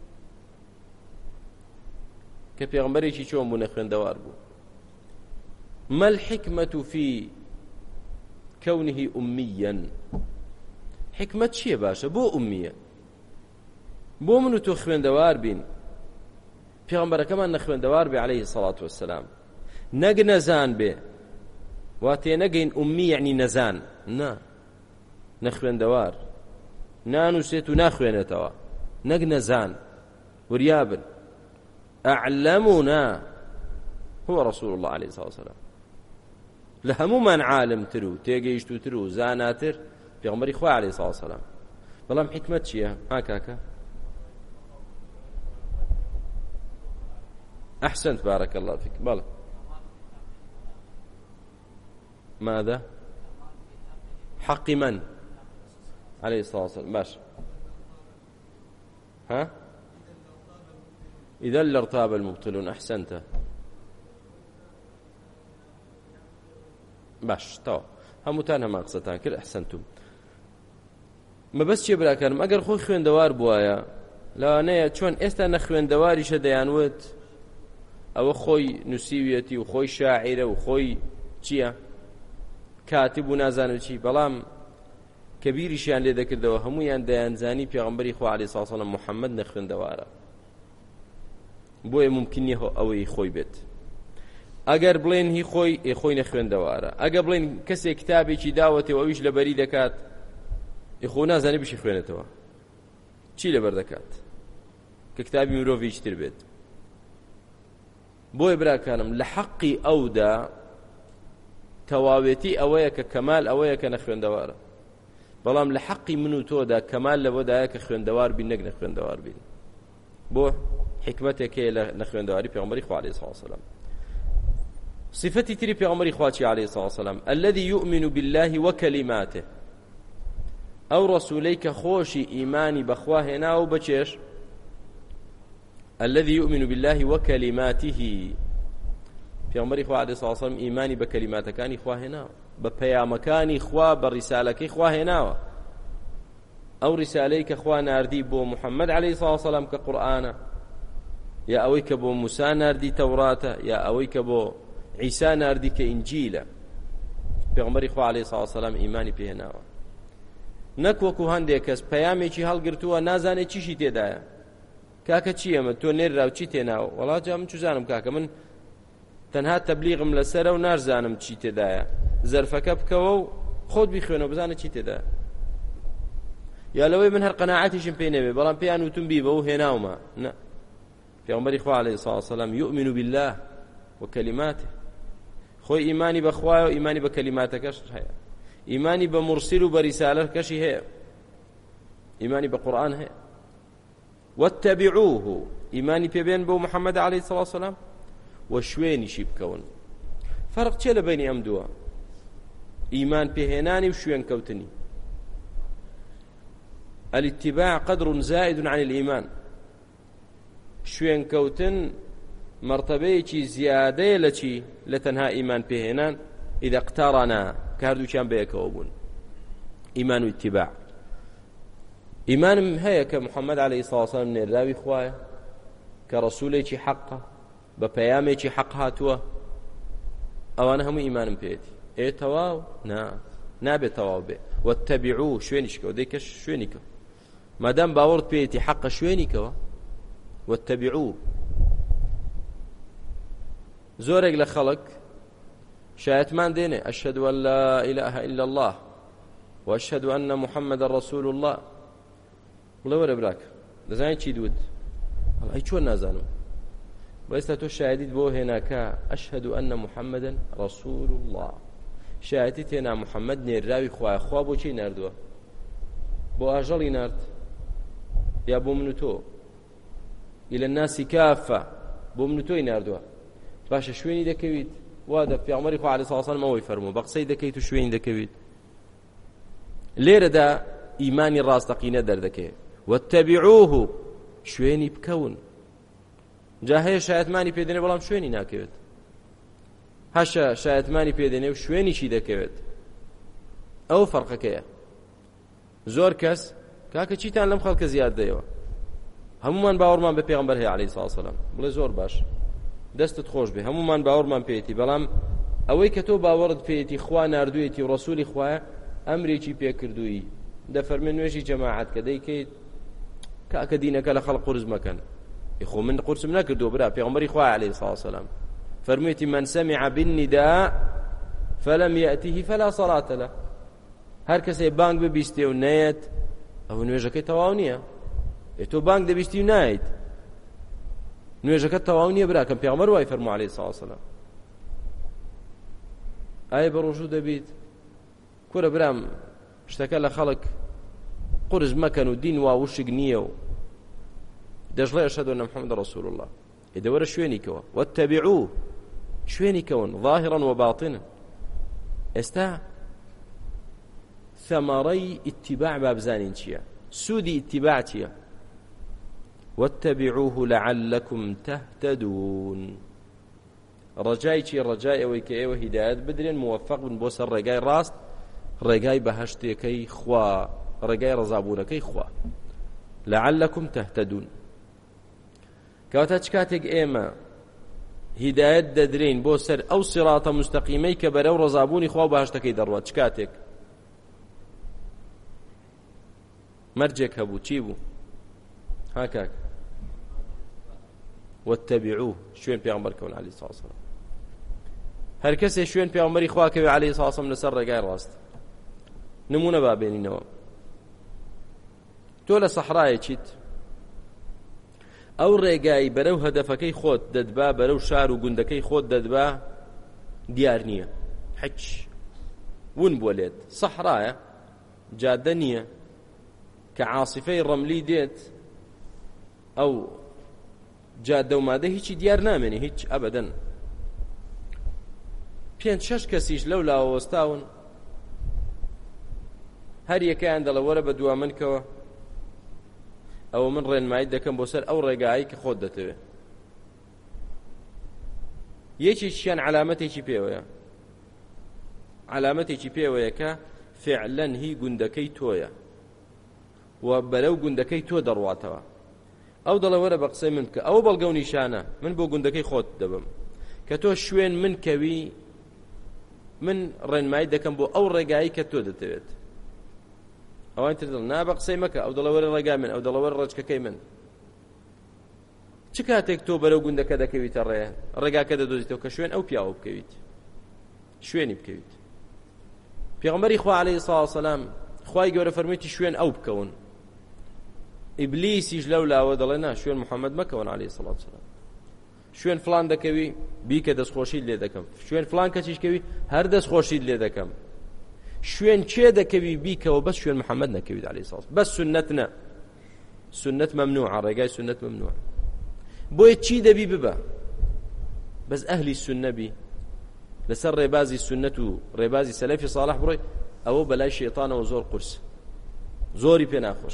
کە پێغەمبەرێکی چۆن بوو؟ نەخوێندەوار بوو. ما الحكمة في كونه أميا؟ حكمة چییە باشە؟ بۆ ئومیە؟ بۆ من و تۆ خوێندەوار بین، پێغەمبەرەکەمان نەخوێندەوار بێ عەلەیهی سەڵات وەسەلام، نەک نەزان بێ، وا تێنەگەین ئومی یعنی نەزان نا نەخوێندەوار نانووسێت و ناخوێنێتەوە نەک نەزان وریابن أعلمنا هو رسول الله عليه الصلاة والسلام لهمو من عالم ترو تيجيشتو ترو زاناتر پیغمبر إخوة عليه الصلاة والسلام بلام حكمت شيء هكاكا أحسنت بارك الله فيك بلى ماذا حق من عليه الصلاة والسلام باش ها إذا لارتاب المبطلون أحسنت باش تو هموتان هەمان قسەتان کرد ئەحسەنتم مەبەست چێ براکانم ئەگەر خۆی خوێندەوار بووایە لەوانەیە چۆن ئێستا نەخوێندەواریشە دەیانوت ئەوە خۆی نووسیویەتی و خۆی شاعیرە و خۆی چییە کاتب و نازانم چی بەڵام کە بیریشیان لێ دەکردەوە هەموویان دەیانزانی پێغەمبەری خوا عەلەیهی سڵاو سەلام محەممەد نەخوێندەوارە بۆیە ممکن نییە ئەوەی خۆی بێت ئەگەر بڵێن هی خۆی ئێ خۆی نەخوێندەوارە ئەگە بڵێن کەسێک کتابێکی داوەتەوە ئەویش لەبەری دەکات ئێ خۆ نازانێ بشی خوێنێتەوە چی لەبەر دەکات کە کتابی مرۆڤی تر بێت بۆیە براکانم لە حەقی ئەودا تەواوێتی ئەوەیە کە کەمال ئەوەیە کە نەخوێندەوارە بەڵام لە حەقی من و تۆدا کەمال لەوەدایە کە خوێندەوار بین نەک نەخوێندەوار بین بۆ حکمتێک هەیە لە نەخوێندەواری پێغەمبەری خوا عەلەیهی سڵاو سەلام صفتي تري في عمر إخواتي عليه الصلاة والسلام الذي يؤمن بالله وكلماته أو رسوليك خوشي إيماني بخواه ناو بچش الذي يؤمن بالله وكلماته في عمر إخوة عليه الصلاة والسلام إيماني بكلماته كان إخواه ناو ببيامكاني إخواه برسالك إخواه ناو أو رساليك إخواه ناردي بو محمد عليه الصلاة والسلام كقرآن يا أويك بو موسى ناردي توراة يا أويك بو عیسا ناردی کە ئینجیلە پێغەمبەری خوا عەلەیهی سڵاو سەلام ئیمانی پێ هێناوە نەک وەکو هەندێک کەس پەیامێکی هەڵگرتووە نازانێت چیشی تێدایە کاکە چی ئەمە تۆ نێرراو چی تێناوە وەڵا جا من چوزانم کاکە من تەنها تەبلیغم لەسەرە و نازانم چی تێدایە زەرفەکە بکەوە و خۆت بیخوێنەوە بزانە چی تێدایە یا لەوەی من هەر قەناعەتیشم پێ نەبێ بەڵام پێیان وتم بیبە و هێناومە نە پێغەمبەری خوا عەلەیهی سڵاو سەلام یؤمن بالله وكلماته خوي إيماني بخواه وإيماني بكلماتكش هيا إيماني بمرسل وبرسالتكش هيا إيماني بقرآن هيا واتبعوه إيماني بين بو محمد عليه الصلاة والسلام وشويني شيبكون فرق چه بين أم دوا إيمان بهناني وشوين كوتني الاتباع قدر زائد عن الإيمان شوين كوتن مرتبەیەکی زیادەیە لە چی لە تەنها ئیمان پێهێنان ئیدە اقتەڕەنا کە هەردووکیان بەیەکەوە بوون ئیمان و ئیتیباع ئیمانم هەیە کە محەممەد عەلەیهی سڵاو سەلام نێراوی خوایە کە ڕەسوولێکی حەقە بە پەیامێکی حەق هاتووە ئەوانە هەموو ئیمانم پێێتی ئێ تەواو نا نابێت تەواو بێ واتەبیعوو شوێنیشکەوە دەیکەش شوێنیکەوە مادام باوەڕت پێێتی حەقە شوێنیکەوە واتەبیعوو زۆرێک لە خەڵک شایەتمان دێنێ ئەشهەدو ئەن لا ئیلاهە ئیلا الله وأشهد أن محمد رسول الله بڵێ وەرە براکە دەزانیت چی دوت ئەی چۆن نازانم بەئێستا تۆ شایەتیت بۆ هێناکە ئەشهەد أن محمدا رسول الله شایەتی تێنا محەممەد نێراوی خوایە خوا بۆ چی ناردووە بۆ ئاژەڵی نارد یا بۆ من و تۆ إلى الناس كافة بۆ من و تۆی ناردووە باشە شوێنی دەکەویت وا دە پێغەمبەری خوا عەلەیهی سڵاو سەلام ئەوەی فەرموو بە قسەی دەکەیت و شوێنی دەکەویت لێرەدا ئیمانی ڕاستەقینە دەردەکەوێت واتەبیعوه شوێنی بکەون جا هەیە شایەتمانی پێدێنێ بەڵام شوێنی ناکەوێت هەشە شایەتمانی پێدێنێ و شوێنیشی دەکەوێت ئەو فەرقەکەیە زۆر کەس کاکە چیتان لەم خەڵکە زیاد دەیەوە هەمومان باوەڕمان بە پێغەمبەر هەیە عەلەیهی سڵاو سەلام بڵێ زۆر باش دەستت خۆش بێ هەمومان باوەڕمان پێێتی بەڵام ئەوەی کە تۆ باوەڕت پێێتی خوا ناردوویەتی و ڕەسوولی خوایە ئەمرێکی پێکردووی دەفەرمێ نوێژی جەماعەت کە دەیکەیت کاکە دینەکە لە خەڵق قورس مەکەن خۆ من قورسم نەکردووە برا پێغەمبەری خوا عەلەیهی سڵاو سەلام فەرموویەتی من سەمیع بالنداء فلم يأته فلا صلاة له هەر کەسێ بانگ ببیستێ و نەیەت ئەو نوێژەکەی تەواو نییە. تۆ بانگ دەبیستی و نایت نوێژەکە تەواو نییە براکەم. پێغەمبەر وای فەرمووی عەلەیهی سەڵاتو وەسەلام. ئایا بە ڕۆژوو دەبیت کورە برام شتەکە لە خەڵک قورس مەکەن و دین وا وشک نییە و دەژڵێ ئەشهەدو ئەنە محەممەد ڕەسوول الله. ئێدە وەرە شوێنیکەوە واتەبیعوه شوێنی کەون ظاهرا وباطنا. ئێستا ثمرەی ئیتیباع بابزانین چییە؟ سوودی ئیتیباع چییە؟ واتبعوه لعلكم تهتدون. ڕەجای چی؟ ڕەجای ئەوەی کە ئێوە هیدایەت بدرێن موفق بن بۆ سەر ڕێگای ڕاست، ڕێگای بەهەشتێکەی خوا، ڕێگای ڕەزابوونەکەی خوا. لعلكم تهتدون. کەواتە چ کاتێک ئێمە هیدایەت دەدرین بۆ سەر ئەو سیراتە مستەقیمەی کە بەرەو ڕەزابوونی خوا و بەهەشتەکەی دەڕوات، چ کاتێک مەرجێک هەبوو چی بوو؟ ها کاک واتبعوه شوێن پێغەمبەر کەون عەلەیهی سەڵاتو وەسەلام. هەر کەسێ شوێن پێغەمبەری خوا کەوێ عەلەیهی سەڵاتو وەسەلام لەسەر ڕێگای ڕاست. نمونە بابێنینەوە. تۆ لە سەحرایەکیت ئەو ڕێگای بەرەو هەدەفەکەی خۆت دەدبا، بەرەو شار و گوندەکەی خۆت دەدبا، دیار نییە، حەج ون بۆ لێت، سەحرایە، جادە نییە کە عاصفەی ڕەملی دێت ئەو جادە و مادە هیچی دیار نامێنێ، هیچ ئەبەدەن. پێنج شەش کەسیش لەو لاوەستاون، هەر یەکەیان دەڵێ وەرە بە دوا منکەوە، ئەوە من ڕێنمایی دەکەم بۆ سەر ئەو ڕێگایی کە خۆت دەتەوێت. یەکێکیان علامەتێکی پێوەیە، علامەتێکی پێوەیە کە فعلەن هی گوندەکەی تۆیە و بەرەو گوندەکەی تۆ دەڕواتەوە. ئەو دەڵێ وەرە بە قسەی من بکە، ئەوە بەڵگە و نیشانە، من بۆ گوندەکەی خۆت دەبم کە تۆ شوێن من کەوی، من ڕێنمایی دەکەم بۆ ئەو ڕێگایی کە تۆ دەتەوێت. ئەوان تر دڵ نا بە قسەی مەکە، ئەو دەڵێ وەرە ڕێگای من، ئەو دەڵێ وەرە ڕێچکەکەی من. چ کاتێک تۆ بەرەو گوندەکە دەکەویتە ڕێ، ڕێگاکە دەدۆزیتەوە کە شوێن ئەو پیاوە بکەویت، شوێنی بکەویت. پێغەمبەری خوا عەلەیهی سەڵاتو وەسەلام خوای گەورە فەرموویەتی شوێن ئەو بکەون. ئیبلیسیش لەو لاوە دەڵێ نا شوێن محەممەد مەکەون عەلەیهی سەڵاتو وەسەلام. شوێن فڵان دەکەوی بیکە دەستخۆشیت لێ دەکەم، شوێن فڵان کەسیش کەوی هەر دەستخۆشیت لێ دەکەم. شوێن چێ دەکەوی بیکەوە، بەس شوێن محەممەد نەکەویت عەلەیهی سەڵاتو وەسەلام، بەس سونەت نە، سونەت مەمنوعە، ڕێگای سونەت مەمنوعە. بۆیە چی دەبی ببە؟ بەس ئەهلی سونە بی، لەسەر ڕێبازی سونەت و ڕێبازی سەلەفی ساڵح بڕۆی، ئەوە بەلای شەیطانەوە زۆر قورس، زۆری پێ ناخۆش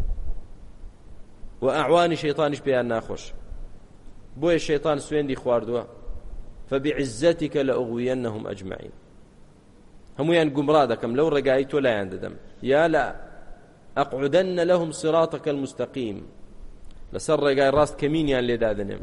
و ئەعوانی شەیطانیش پێیان ناخۆش. بۆیە شەیطان سوێندی خواردووە فبعزەتیکە لەئوغویەنەهم ئەجمەعین، هەمویان گومڕا دەکەم، لەو ڕێگایی تۆ لایان دەدەم، یا لە ئەقعودەنە لەهم صراطەکە المستەقیم، لەسەر ڕێگای ڕاست کەمینیان لێدا دەنێم.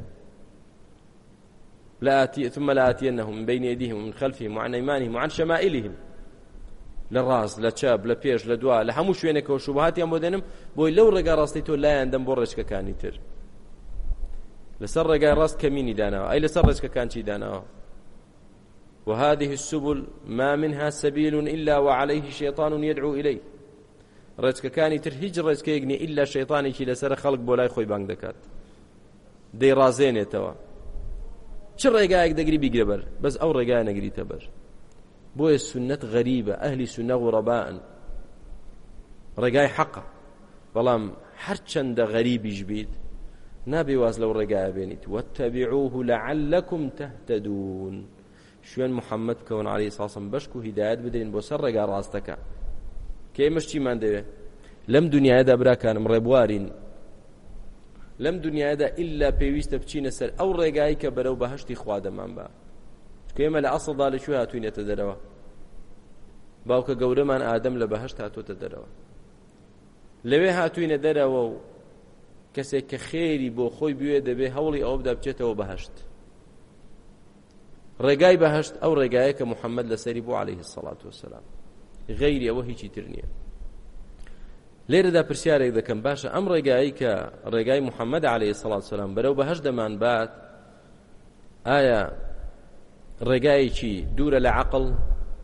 لآتي ثم لآتينهم من بين أيديهم ومن خلفهم وعن أيمانهم وعن شمائلهم، للراس لچاب لپێش لدوا لهمو شوێنێکەوە شوبهاتیان بۆ دێنم، بۆی لەو ڕێگا ڕاستی تۆ لایەندەم بۆ ڕێچکەکانی تر. لەسەر ڕێگای ڕاست کەمینی داناوە، ئەی لەسەر ڕێچکەکان چی داناوە؟ وهذه السبل ما منها سبيل إلا وعليه شيطان يدعو إليه. ڕێچکەکانی تر هیچ ڕێچکەیەک نیە ئیلا شەیطانێکی لەسەر خەڵک بۆ لای خۆی بانگ دەکات، دەیڕازێنێتەوە. چ ڕێگایەک دەگری بیگرە بەر، بەس ئەو ڕێگای نەگریتە بەر. بۆیە سونەت غەریبە، ئەهلی سونە غوڕەباءن، ڕێگای حەقە، بەڵام هەر چەندە غەریبیش بیت نابێ واز لەو ڕێگایە بێنیت. واتەبیعوه لەعەلەکم تەهتەدون. شوێن محەممەد بکەون عەلەیهی سەڵاتو وەسەلام، بەشک و هیدایەت بدرین بۆ سەر ڕێگا ڕاستەکە. کە ئێمەش چیمان دەوێ لەم دنیادا براکانم ڕێبوارین، لەم دنیادا ئیلا پێویستە بچینە سەر ئەو ڕێگایی کە بەرەو بەهەشتی خوا دەمان با. چکە ئێمە لە ئەسڵدا لەکوێ هاتووینەتە دەرەوە؟ باوکە گەورەمان ئادەم لە بەهەشت هاتوۆتە دەرەوە، لەوێ هاتووینە دەرەوە و کەسێک کە خێری بۆ خۆی بوێ دەبێ هەوڵی ئەوە بدە بچێتەوە بەهەشت. ڕێگای بەهەشت ئەو ڕێگایە کە محەممەد لەسەری بوو عەلەیهی سەڵاتو وەسەلام، غەیری ئەوە هیچی تر نییە. لێرەدا پرسیارێک دەکەم، باشە ئەم ڕێگایی کە ڕێگای محەممەد عەلەیهی سەڵاتو وەسەلام بەرەو بەهەشت دەمان بات، ئایا ڕێگایەکی دوورە لە عەقڵ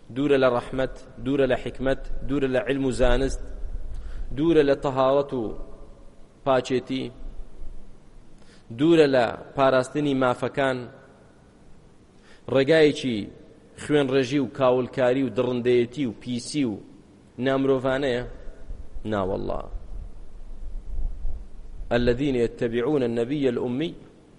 دوورە لە ڕەحمەت، دوورە لە حکمت، دوورە لە علم و زانست، دوورە لە تەهارەت و پاچێتی، دوورە لە پاراستنی مافەکان، ڕێگایەکی خوێن ڕێژی و کاولکاری و دڕندەیەتی و پیسی و نامرۆڤانەیە؟ ناوەڵڵا. الذين يتبعون النبي الأمي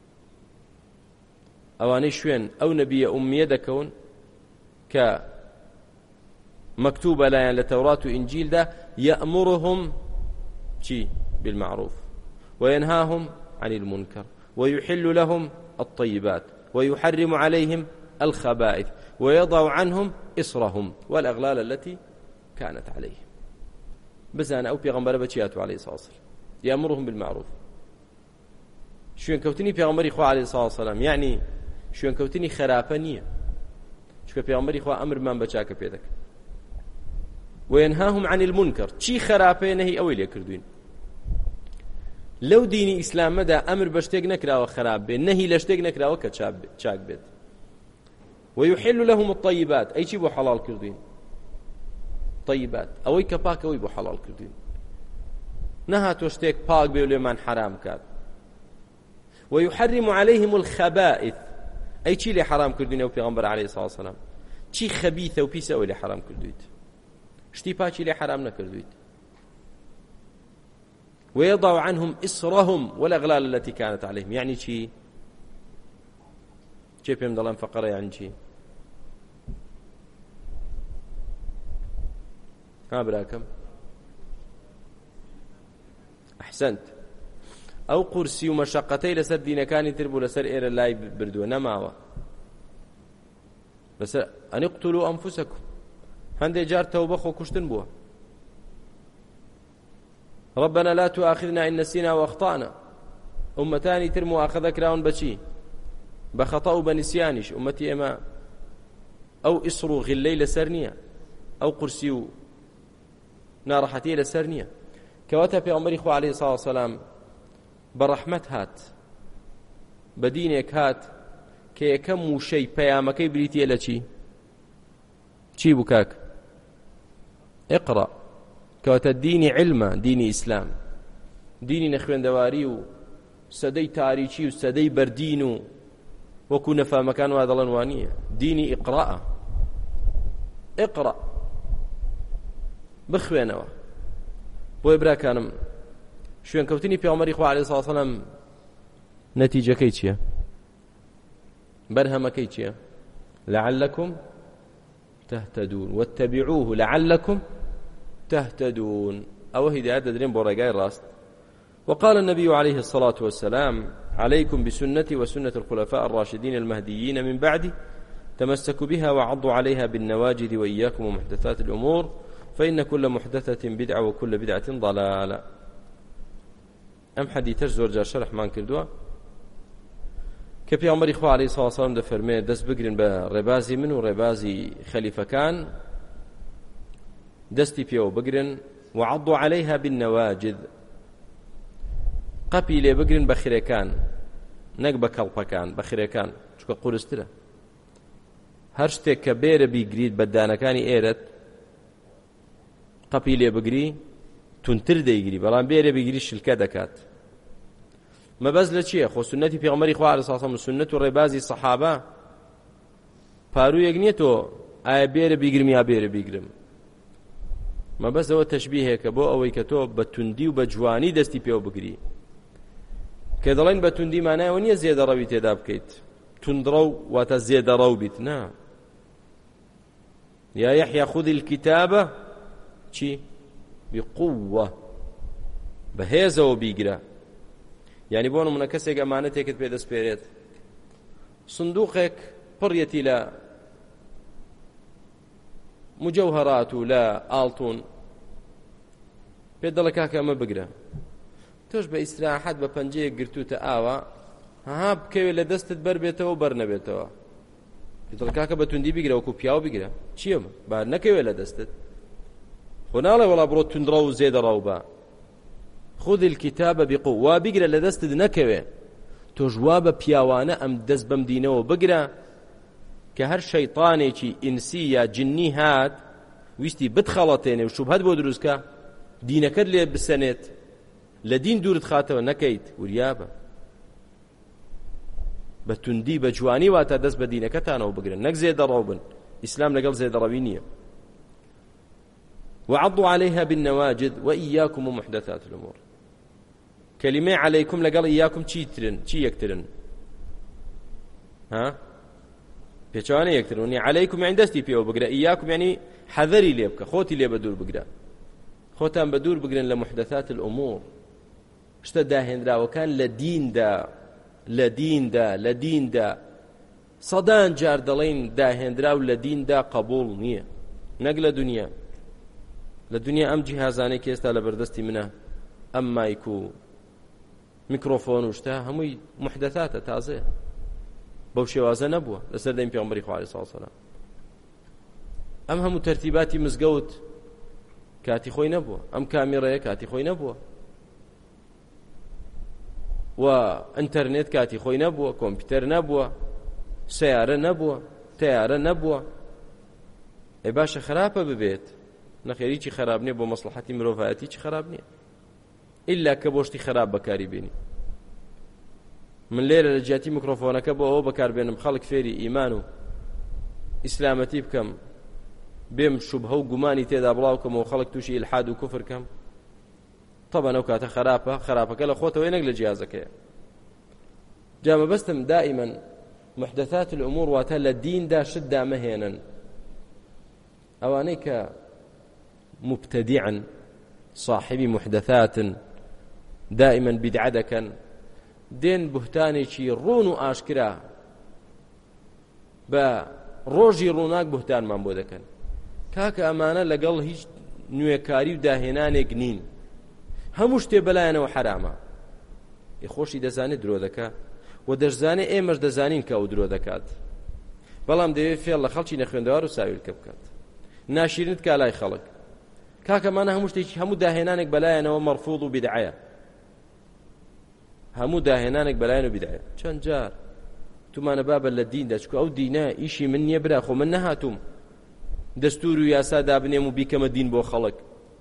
ئەوانەی شوێن ئەو نەبیە ئومیە دەکەون کە مەکتوبە لایەن لە تەورات و ئینجیلدا، يأمرهم چی؟ بالمعروف وينهاهم عن المنكر ويحل لهم الطيبات ويحرم عليهم الخبائث ويضع عنهم إصرهم والأغلال التي كانت عليهم. بزان أو پیغمبر بچیاتو عليه الصلاة والسلام يأمرهم بالمعروف. شوێن کەوتنی پێغەمبەری خوا عليه الصلاة والسلام یعنی شوێن کەوتنی خراپە نییە، چونکە پێغەمبەری خوا ئەمرمان بە چاکە پێ دەکات. وينهاهم عن المنكر، چی خراپەیە نەهی ئەوەی لێ کردوین. لەو دینی ئیسلامەدا ئەمر بە شتێک نەکراوە خراپ بێت، نەهی لە شتێک نەکراوە کە چاک بێت. ويحل لهم الطيبات، ئەی چی بۆ حەڵال کردوین؟ طيبات، ئەوەی کە پاکەوەی بۆ حەڵال کردوین، نەهاتۆ شتێک پاک بێ و لێمان حرام کات. ويحرم عليهم الخبائث، ئەی چی لێ حرام کردوینە و پێغەمبەر عليه الصلاة والسلام چی خەبیثە و پیسە ئەوەی لێ حرام کردویت، شتی پاکی لێ حرام نەکردویت. ويضع عنهم إصرهم والأغلال التي كانت عليهم، يعني چی؟ چێ پێم دەڵێن فەقەرە یانی چی؟ ها براکەم ئەحسەنت. ئەو قورسی و مەشەقەتەی لەسەر دینەکانی تر بوو لەسەر ئێرە لای بردووە، نەماوە. لەسەر ئەنی قتولوا ئەنفوسەکم، هەندێک جار تەوبە خۆ کوشتن بووە. ربنا لا تؤاخذنا إن نسينا وأخطأنا، أمتانی تر مؤاخذە کراون بەچی؟ بە خەتە و بە نسیانیش. ئومەتی ئێمە ئەو ئیسڕ و غیلەی لەسەر نییە، ئەو قورسی و ناڕەحەتیە لەسەر نییە. کەواتە پێغەمبەری خوا عەلەیهی سڵاو وسەلام بە ڕەحمەت هات، بە دینێک هات کە یەکەم وشەی پەیامەکەی بریتیە لە چی؟ چی بوو کاک؟ ئیقڕە. کەواتە دینی علمە، دینی ئیسلام، دینی نەخوێندەواری و سەدەی تاریکی و سەدەی بەردین و وەکو نەفامەکان وا دەڵێن وانییە. دینی ئیقڕەءە. ئیقڕە، بخوێنەوە. بۆی براکانم شوێن کەوتنی پێغەمبەری خوا عەلەیهی سڵاو وسەلام نەتیجەکەی چییە؟ بەرهەمەکەی چییە؟ لعلكم تهتدون واتبعوه لعلكم تهتدون. أو هداية درين بورقاي راست. وقال النبي عليه الصلاة والسلام عليكم بسنتي وسنة الخلفاء الراشدين المهديين من بعدي تمسكوا بها وعضوا عليها بالنواجذ وإياكم ومحدثات الأمور فإن كل محدثة بدعة وكل بدعة ضلالة. أم حديث زور جار شرح مان كردوا كبي عمر إخوة عليه الصلاة والسلام دفرمي دس بقرن بربازي من وربازي خليفة كان دستي بيو بقرن وعضوا عليها بالنواجذ قبي لي بقرن بخيركان نقبة كالبكان بخيركان شو قولستره هرشتك كبير بيقريد بدانكاني ايرت قبي لي بقري تنتر ديقري بلان بير بيقري شلكة دكات ما بز لچیه خو سنتي پیغمبري خو عليه الصلاه والسلام سنت ربازي صحابه پارو یگنیتو ای بیر بیگرم یا بیر بیگرم ما بس هو تشبيه کبو او کتو بتندی و بجوانی دستی پیو بگری کدلین بتندی معنی ونی زیاده روی تداب کیت تندرو و تزيد رو بیت نه يا يحيى خذ الكتابه چی بقوه بهزه و بیگره يعني بونو من كسيك أمانتك بيد سبيريت صندوقك قريتي لا مجوهرات ولا آلتون بيد لك هكا ما بقرا توش بإستراحات بپنجيه قرتو تآوا ها بكيو إلا دست بر بيتو وبرنا بيتو بيد لك هكا بتندي بقرا وكو بياو بقرا چيوم بار نكيو إلا دستت خنالا ولا برو تندرو زيد روبا خذ الكتاب بقوة بقرا لدست نكوي تو جواب بياوانا أم دز بمدينة وبقرا کە هەر شەیطانێکی ئینسی یا جنی هات ویستی بتخەڵەتێنێ و شوبهەت بۆ دروستکە دینەکەت لێ بسەنێت لە دین دوورت خاتەوە نەکەیت وریابە بە توندی بە جوانی واتە دەست بە دینەکەتانەوە بگرن نەک زێدەڕەو بن ئیسلام لەگەڵ زێدەڕەوی نییە وعضوا عليها بالنواجذ وإياكم ومحدثات الأمور كلمة عليكم لقال إياكم چی ترن چی یەکترن ها پێچوانە یەکترن ونی عليكم يعني دەستی پێوە بگرە إياكم يعني حەذەری لێ بکە خۆتی لێ بە دوور بگرە خۆتان بە دوور بگرن لە محدثات الأمور شتە داهێنراوەکان لە دیندا لە دیندا لە دیندا سەدان جار دەڵێن داهێنراو لە دیندا قبول نییە نەک لە دنیا لە دنیا ئەم جیهازانەی کە ئێستا لە بەردەستی منە ئەم مایک و میکرۆفۆن و شتە هەمووی محدەثاتە تازەیە بەو شێوازە نەبووە لەسەر دەمی پێغەمبەری خوا عەلەیهی سەڵاتو وسەلام ئەم هەموو تەرتیباتی مزگەوت کاتی خۆی نەبووە ئەم کامێرەیە کاتی خۆی نەبووە و ئینتەرنێت کاتی خۆی نەبووە کۆمپیوتەر نەبووە سیارە نەبووە تەیارە نەبووە ئەی باشە خراپە ببێت نەخێری چی خراب نییە بۆ مەسلحەتی مرۆڤایەتی چی خراب نییە ئیلا کە بۆ شتی خراپ بەکاری بێنی من لێرە لە جیاتی میکرۆفۆنەکە بۆ ئەوە بەکاربێنم خەڵک فێری ئیمان و ئیسلامەتی بکەم بێم شوبهە و گومانی تێدا بڵاوکەم و خەڵک تووشی ئیلحاد و کوفر کەم طبعا ئەو کاتە خراپە خراپەکە لە خۆتەوەی نەک لە جیازەکەیە جا مەبەستم دائما محدثات الأمور واتە لە دیندا شت دامەهێنن ئەوانەی کە مبتدعا صاحبي محدثات دائما بدعة دەکەن دێن بوهتانێکی ڕوون و ئاشکرا بە ڕۆژی ڕووناک بوهتانمان بۆ دەکەن کاکە ئەمانە لەگەڵ هیچ نوێکاری و داهێنانێک نین هەموو شتێ بەلایەنەوە حرامە خۆشی دەزانێت درۆ دەکا و دەشزانێ ئێمەش دەزانین کە ئەو درۆ دەکات بەڵام دەوێت فێڵ لە خەڵکی نەخوێندەوار و ساویلکە بکات ناشرینت کا لای خەڵک کاکەمانە هەموو شتێکی هەموو داهێنانێک بەلایەنەوە مەرفوض و بدعەیە هەموو داهێنانێک بەلایەن و بدعەیە چەند جار تومانە بابە لە دیندا چکە ئەو دینە ئیشی من نییە برا خۆ من نەهاتوم دەستور و یاسا دابنێم و بیکەمە دین بۆ خەڵک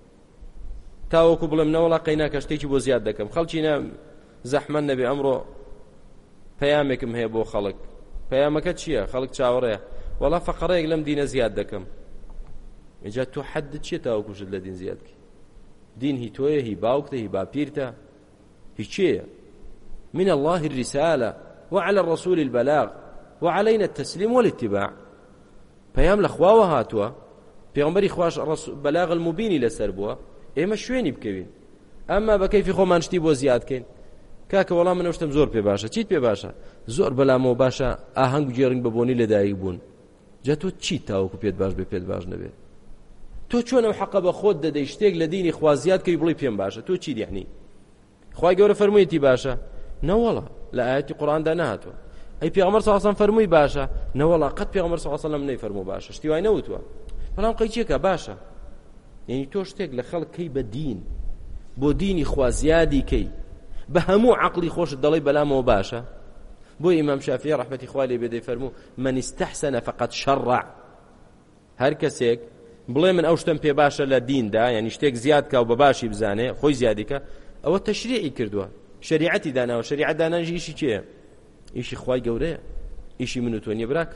تاوەکو بڵێم نەوەڵا قەیناکە شتێکی بۆ زیاد دەکەم خەڵکی نە زەحمەت نەبێ ئەمڕۆ پەیامێکم هەیە بۆ خەڵک پەیامەکە چییە خەڵک چاوەڕێیە وەڵا فەقەرەیەک لەم دینە زیاد دەکەم اینجا تۆ حەدت چییە تاوەکوشت لە دین زیادکەی دین هی تۆیە هی باوکتە هی باپیرتە هی چییە من الله الرسالة وعلى الرسول البلاغ وعلينا التسليم والاتباع پەیام لە خواوە هاتووە پێغەمبەری خوش بەلاغ المبینی لەسەر بووە ئێمە شوێنی بکەوین ئەمما بە کەیفی خۆمان شتی بۆ زیادکەین کاکە وەڵام منە شتم زۆر پێ باشە چیت پێ باشە زۆر بەلامەوە باشە ئاهەنگ و جێڕنگ بەبوونی لەدایک بوون جا تۆ چیت تاوەکو پێت باش بێ پێت باش نەبێت تۆ چۆن ئەو حەقە بە خۆت دەدەی شتێک لە دینی خوا زیاد کەی بڵی پێم باشە تۆ چی دیحنی خوای گەورە فەرموویەتی باشە نەوەڵا لە ئاەتی قورئاندا نەهاتووە ئەی پێغەمبەر صلی الله علیه و سەلەم فەرمووی باشە نەوەڵا قەت پێغەمبەر صلی الله علیه و سەلەم نەیفەرموو باشە شتی وای نەوتووە بەڵام قەی چیەکە باشە یعنی تۆ شتێک لە خەڵک کەی بە دین بۆ دینی خوا زیادی کەی بە هەموو عەقڵی خۆشت دەڵێ بەلامەوە باشە بۆ ئیمام شافعی ڕەحمەتی خوا لێ بێ دەیفەرموو من استحسن فقد شرع هەر کەسێک بڵێ من ئەو شتم پێ باشە لە دیندا یعنی شتێک زیاد کا و بە باشی بزانێ خۆی زیادیکە ئەوە تەشریعی کردووە شریعەتی داناوە شریعەت دانانژی ئیشی چییە ئیشی خوای گەورەیە ئیشی من و تۆ نییە براک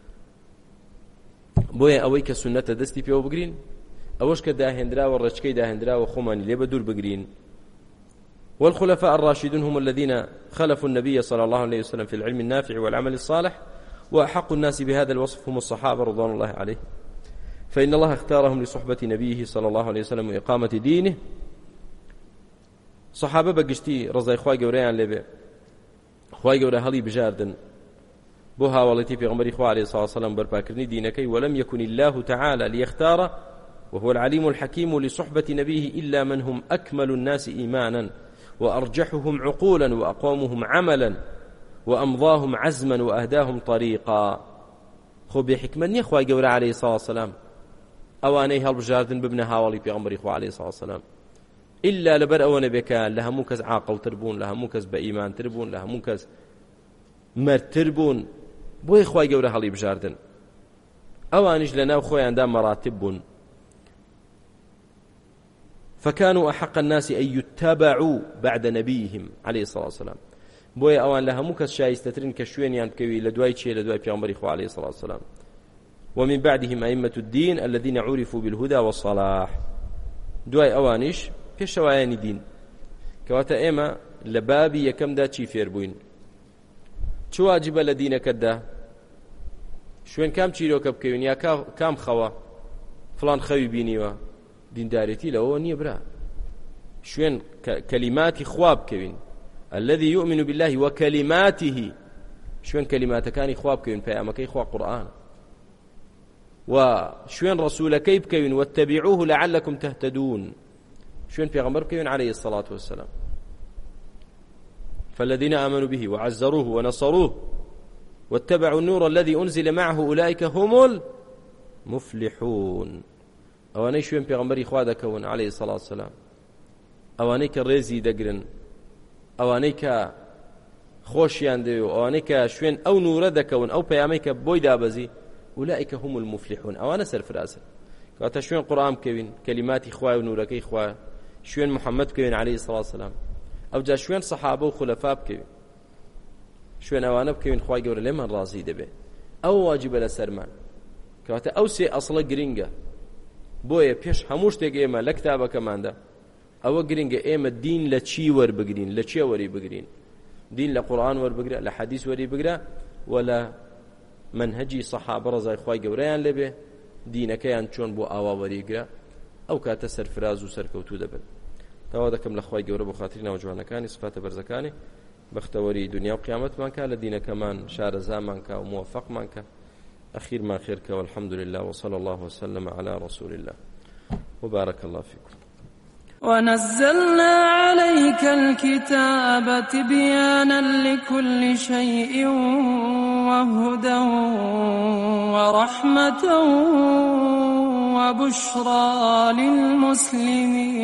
بۆیە ئەوەی کە سونەتە دەستی پێوە بگرین ئەوەش کە داهێنراوە ڕێچکەی داهێنراوە خۆمانی لێ بە دوور بگرین والخلفاء الراشدون هم الذين خلفوا النبي صلى الله عليه وسلم في العلم النافع والعمل الصالح وأحق الناس بهذا الوصف هم الصحابة رضوان الله عليهم فإن الله اختارهم لصحبة نبيه صلى الله عليه وسلم وإقامة دينه صحابة بقشتي رضي خواي قوريان لبي خواي قوري هلي بجاردن بوها والتي في غمر إخوة عليه الصلاة والسلام برباكرني دينكي ولم يكن الله تعالى ليختار وهو العليم الحكيم لصحبة نبيه إلا من هم أكمل الناس إيمانا وأرجحهم عقولا وأقومهم عملا وأمضاهم عزما وأهداهم طريقا خو بحكمة يخوى قوري عليه الصلاة والسلام أواني هالبجاردن ببن هاولي في غمر إخوة عليه الصلاة والسلام إلا لبر أوان بكان لها موكز عاقل تربون لها موكز بإيمان تربون لها موكز مرد تربون بۆی خوای گەورە هەڵی بژاردن ئەوانیش لەناو خۆیاندا مەراتب بوون فكانوا أحق الناس أن يتبعوا بعد نبيهم عليه الصلاة والسلام بۆیە ئەوان لە هەموو کەس شایستەترن کە شوێنیان بکەوی لە دوای چیە لە دوای پێغەمبەری خوا عليه الصلاة والسلام ومن بعدهم أئمة الدين الذين عرفوا بالهدى والصلاح دوای ئەوانیش پێشەوایانی دین کەواتە ئێمە لە بابی یەکەمدا چی فێر بووین چ واجبە لە دینەکەتدا شوێن کام چیرۆکە بکەوین یا کام خەوە فڵان خەوی بینیوە دیندارێتی لەوە نییە برا شوێن کەلیماتی خوا بکەوین الذي يؤمن بالله وكلماته شوێن کەلیماتەکانی خوا بکەوین پەیامەکەی خوا قورئان و شوێن ڕسوولەکەی بکەوین واتبعوه لعلكم تهتدون شوێن پێغەمبەر بکەوین عليه الصلاة والسلام فالذين آمنوا به وعزروه ونصروه واتبعوا النور الذي أنزل معه أولئك هم المفلحون ئەوانەی شوێن پێغەمبەری خوا دەکەون عليه الصلاة والسلام ئەوانەی کە ڕێزی دەگرن ئەوانەی کە خۆشیان دەوێ و ئەوانەی کە شوێن ئەو نورە دەکەون ئەو پەیامەی کە بۆی دابەزی أولئك هم المفلحون ئەوانە سەرفرازن کەواتە شوێن قورئان بکەوین کەلیماتی خوای و نورەکەی خوا شوێن محەممەد بکەوین عليه الصلاة والسلام ئەو جا شوێن سەحابە و خولەفا بکەوین شوێن ئەوانە بکەوین خوای گەورە لێمان ڕازی دەبێ ئەو واجبە لە سەرمان کەواتە ئەو سێ ئەسڵە گرنگە بۆیە پێش هەموو شتێک ئێمە لە کتابەکەماندا ئەوە گرنگە ئێمە دین لە چی وەربگرین لە چێ وەری بگرین دین لە قورئان وەربگرە لە حەدیث وەری بگرە و لە منهجی سەحابە ڕەزای خوای گەورەیان لێبێ دینەکەیان چۆن بۆ ئاوا وەریگرە ئەو کاتە سەرفراز و سەرکەوتوو دەبن تاوا دەکەم لە خوای گەورە بۆ خاتری ناوجوانەکانی سفاتە بەرزەکانی بەختەوەری دنیا و قیامەتمان کە لە دینەکەمان شارەزامان کە و موفقمان کە أخير ما خيرك والحمد لله وصلى الله وسلم على رسول الله وبارك الله فيكم ونزلنا عليك الكتاب تبيانا لكل شيء وهدى ورحمة وبشرى للمسلمين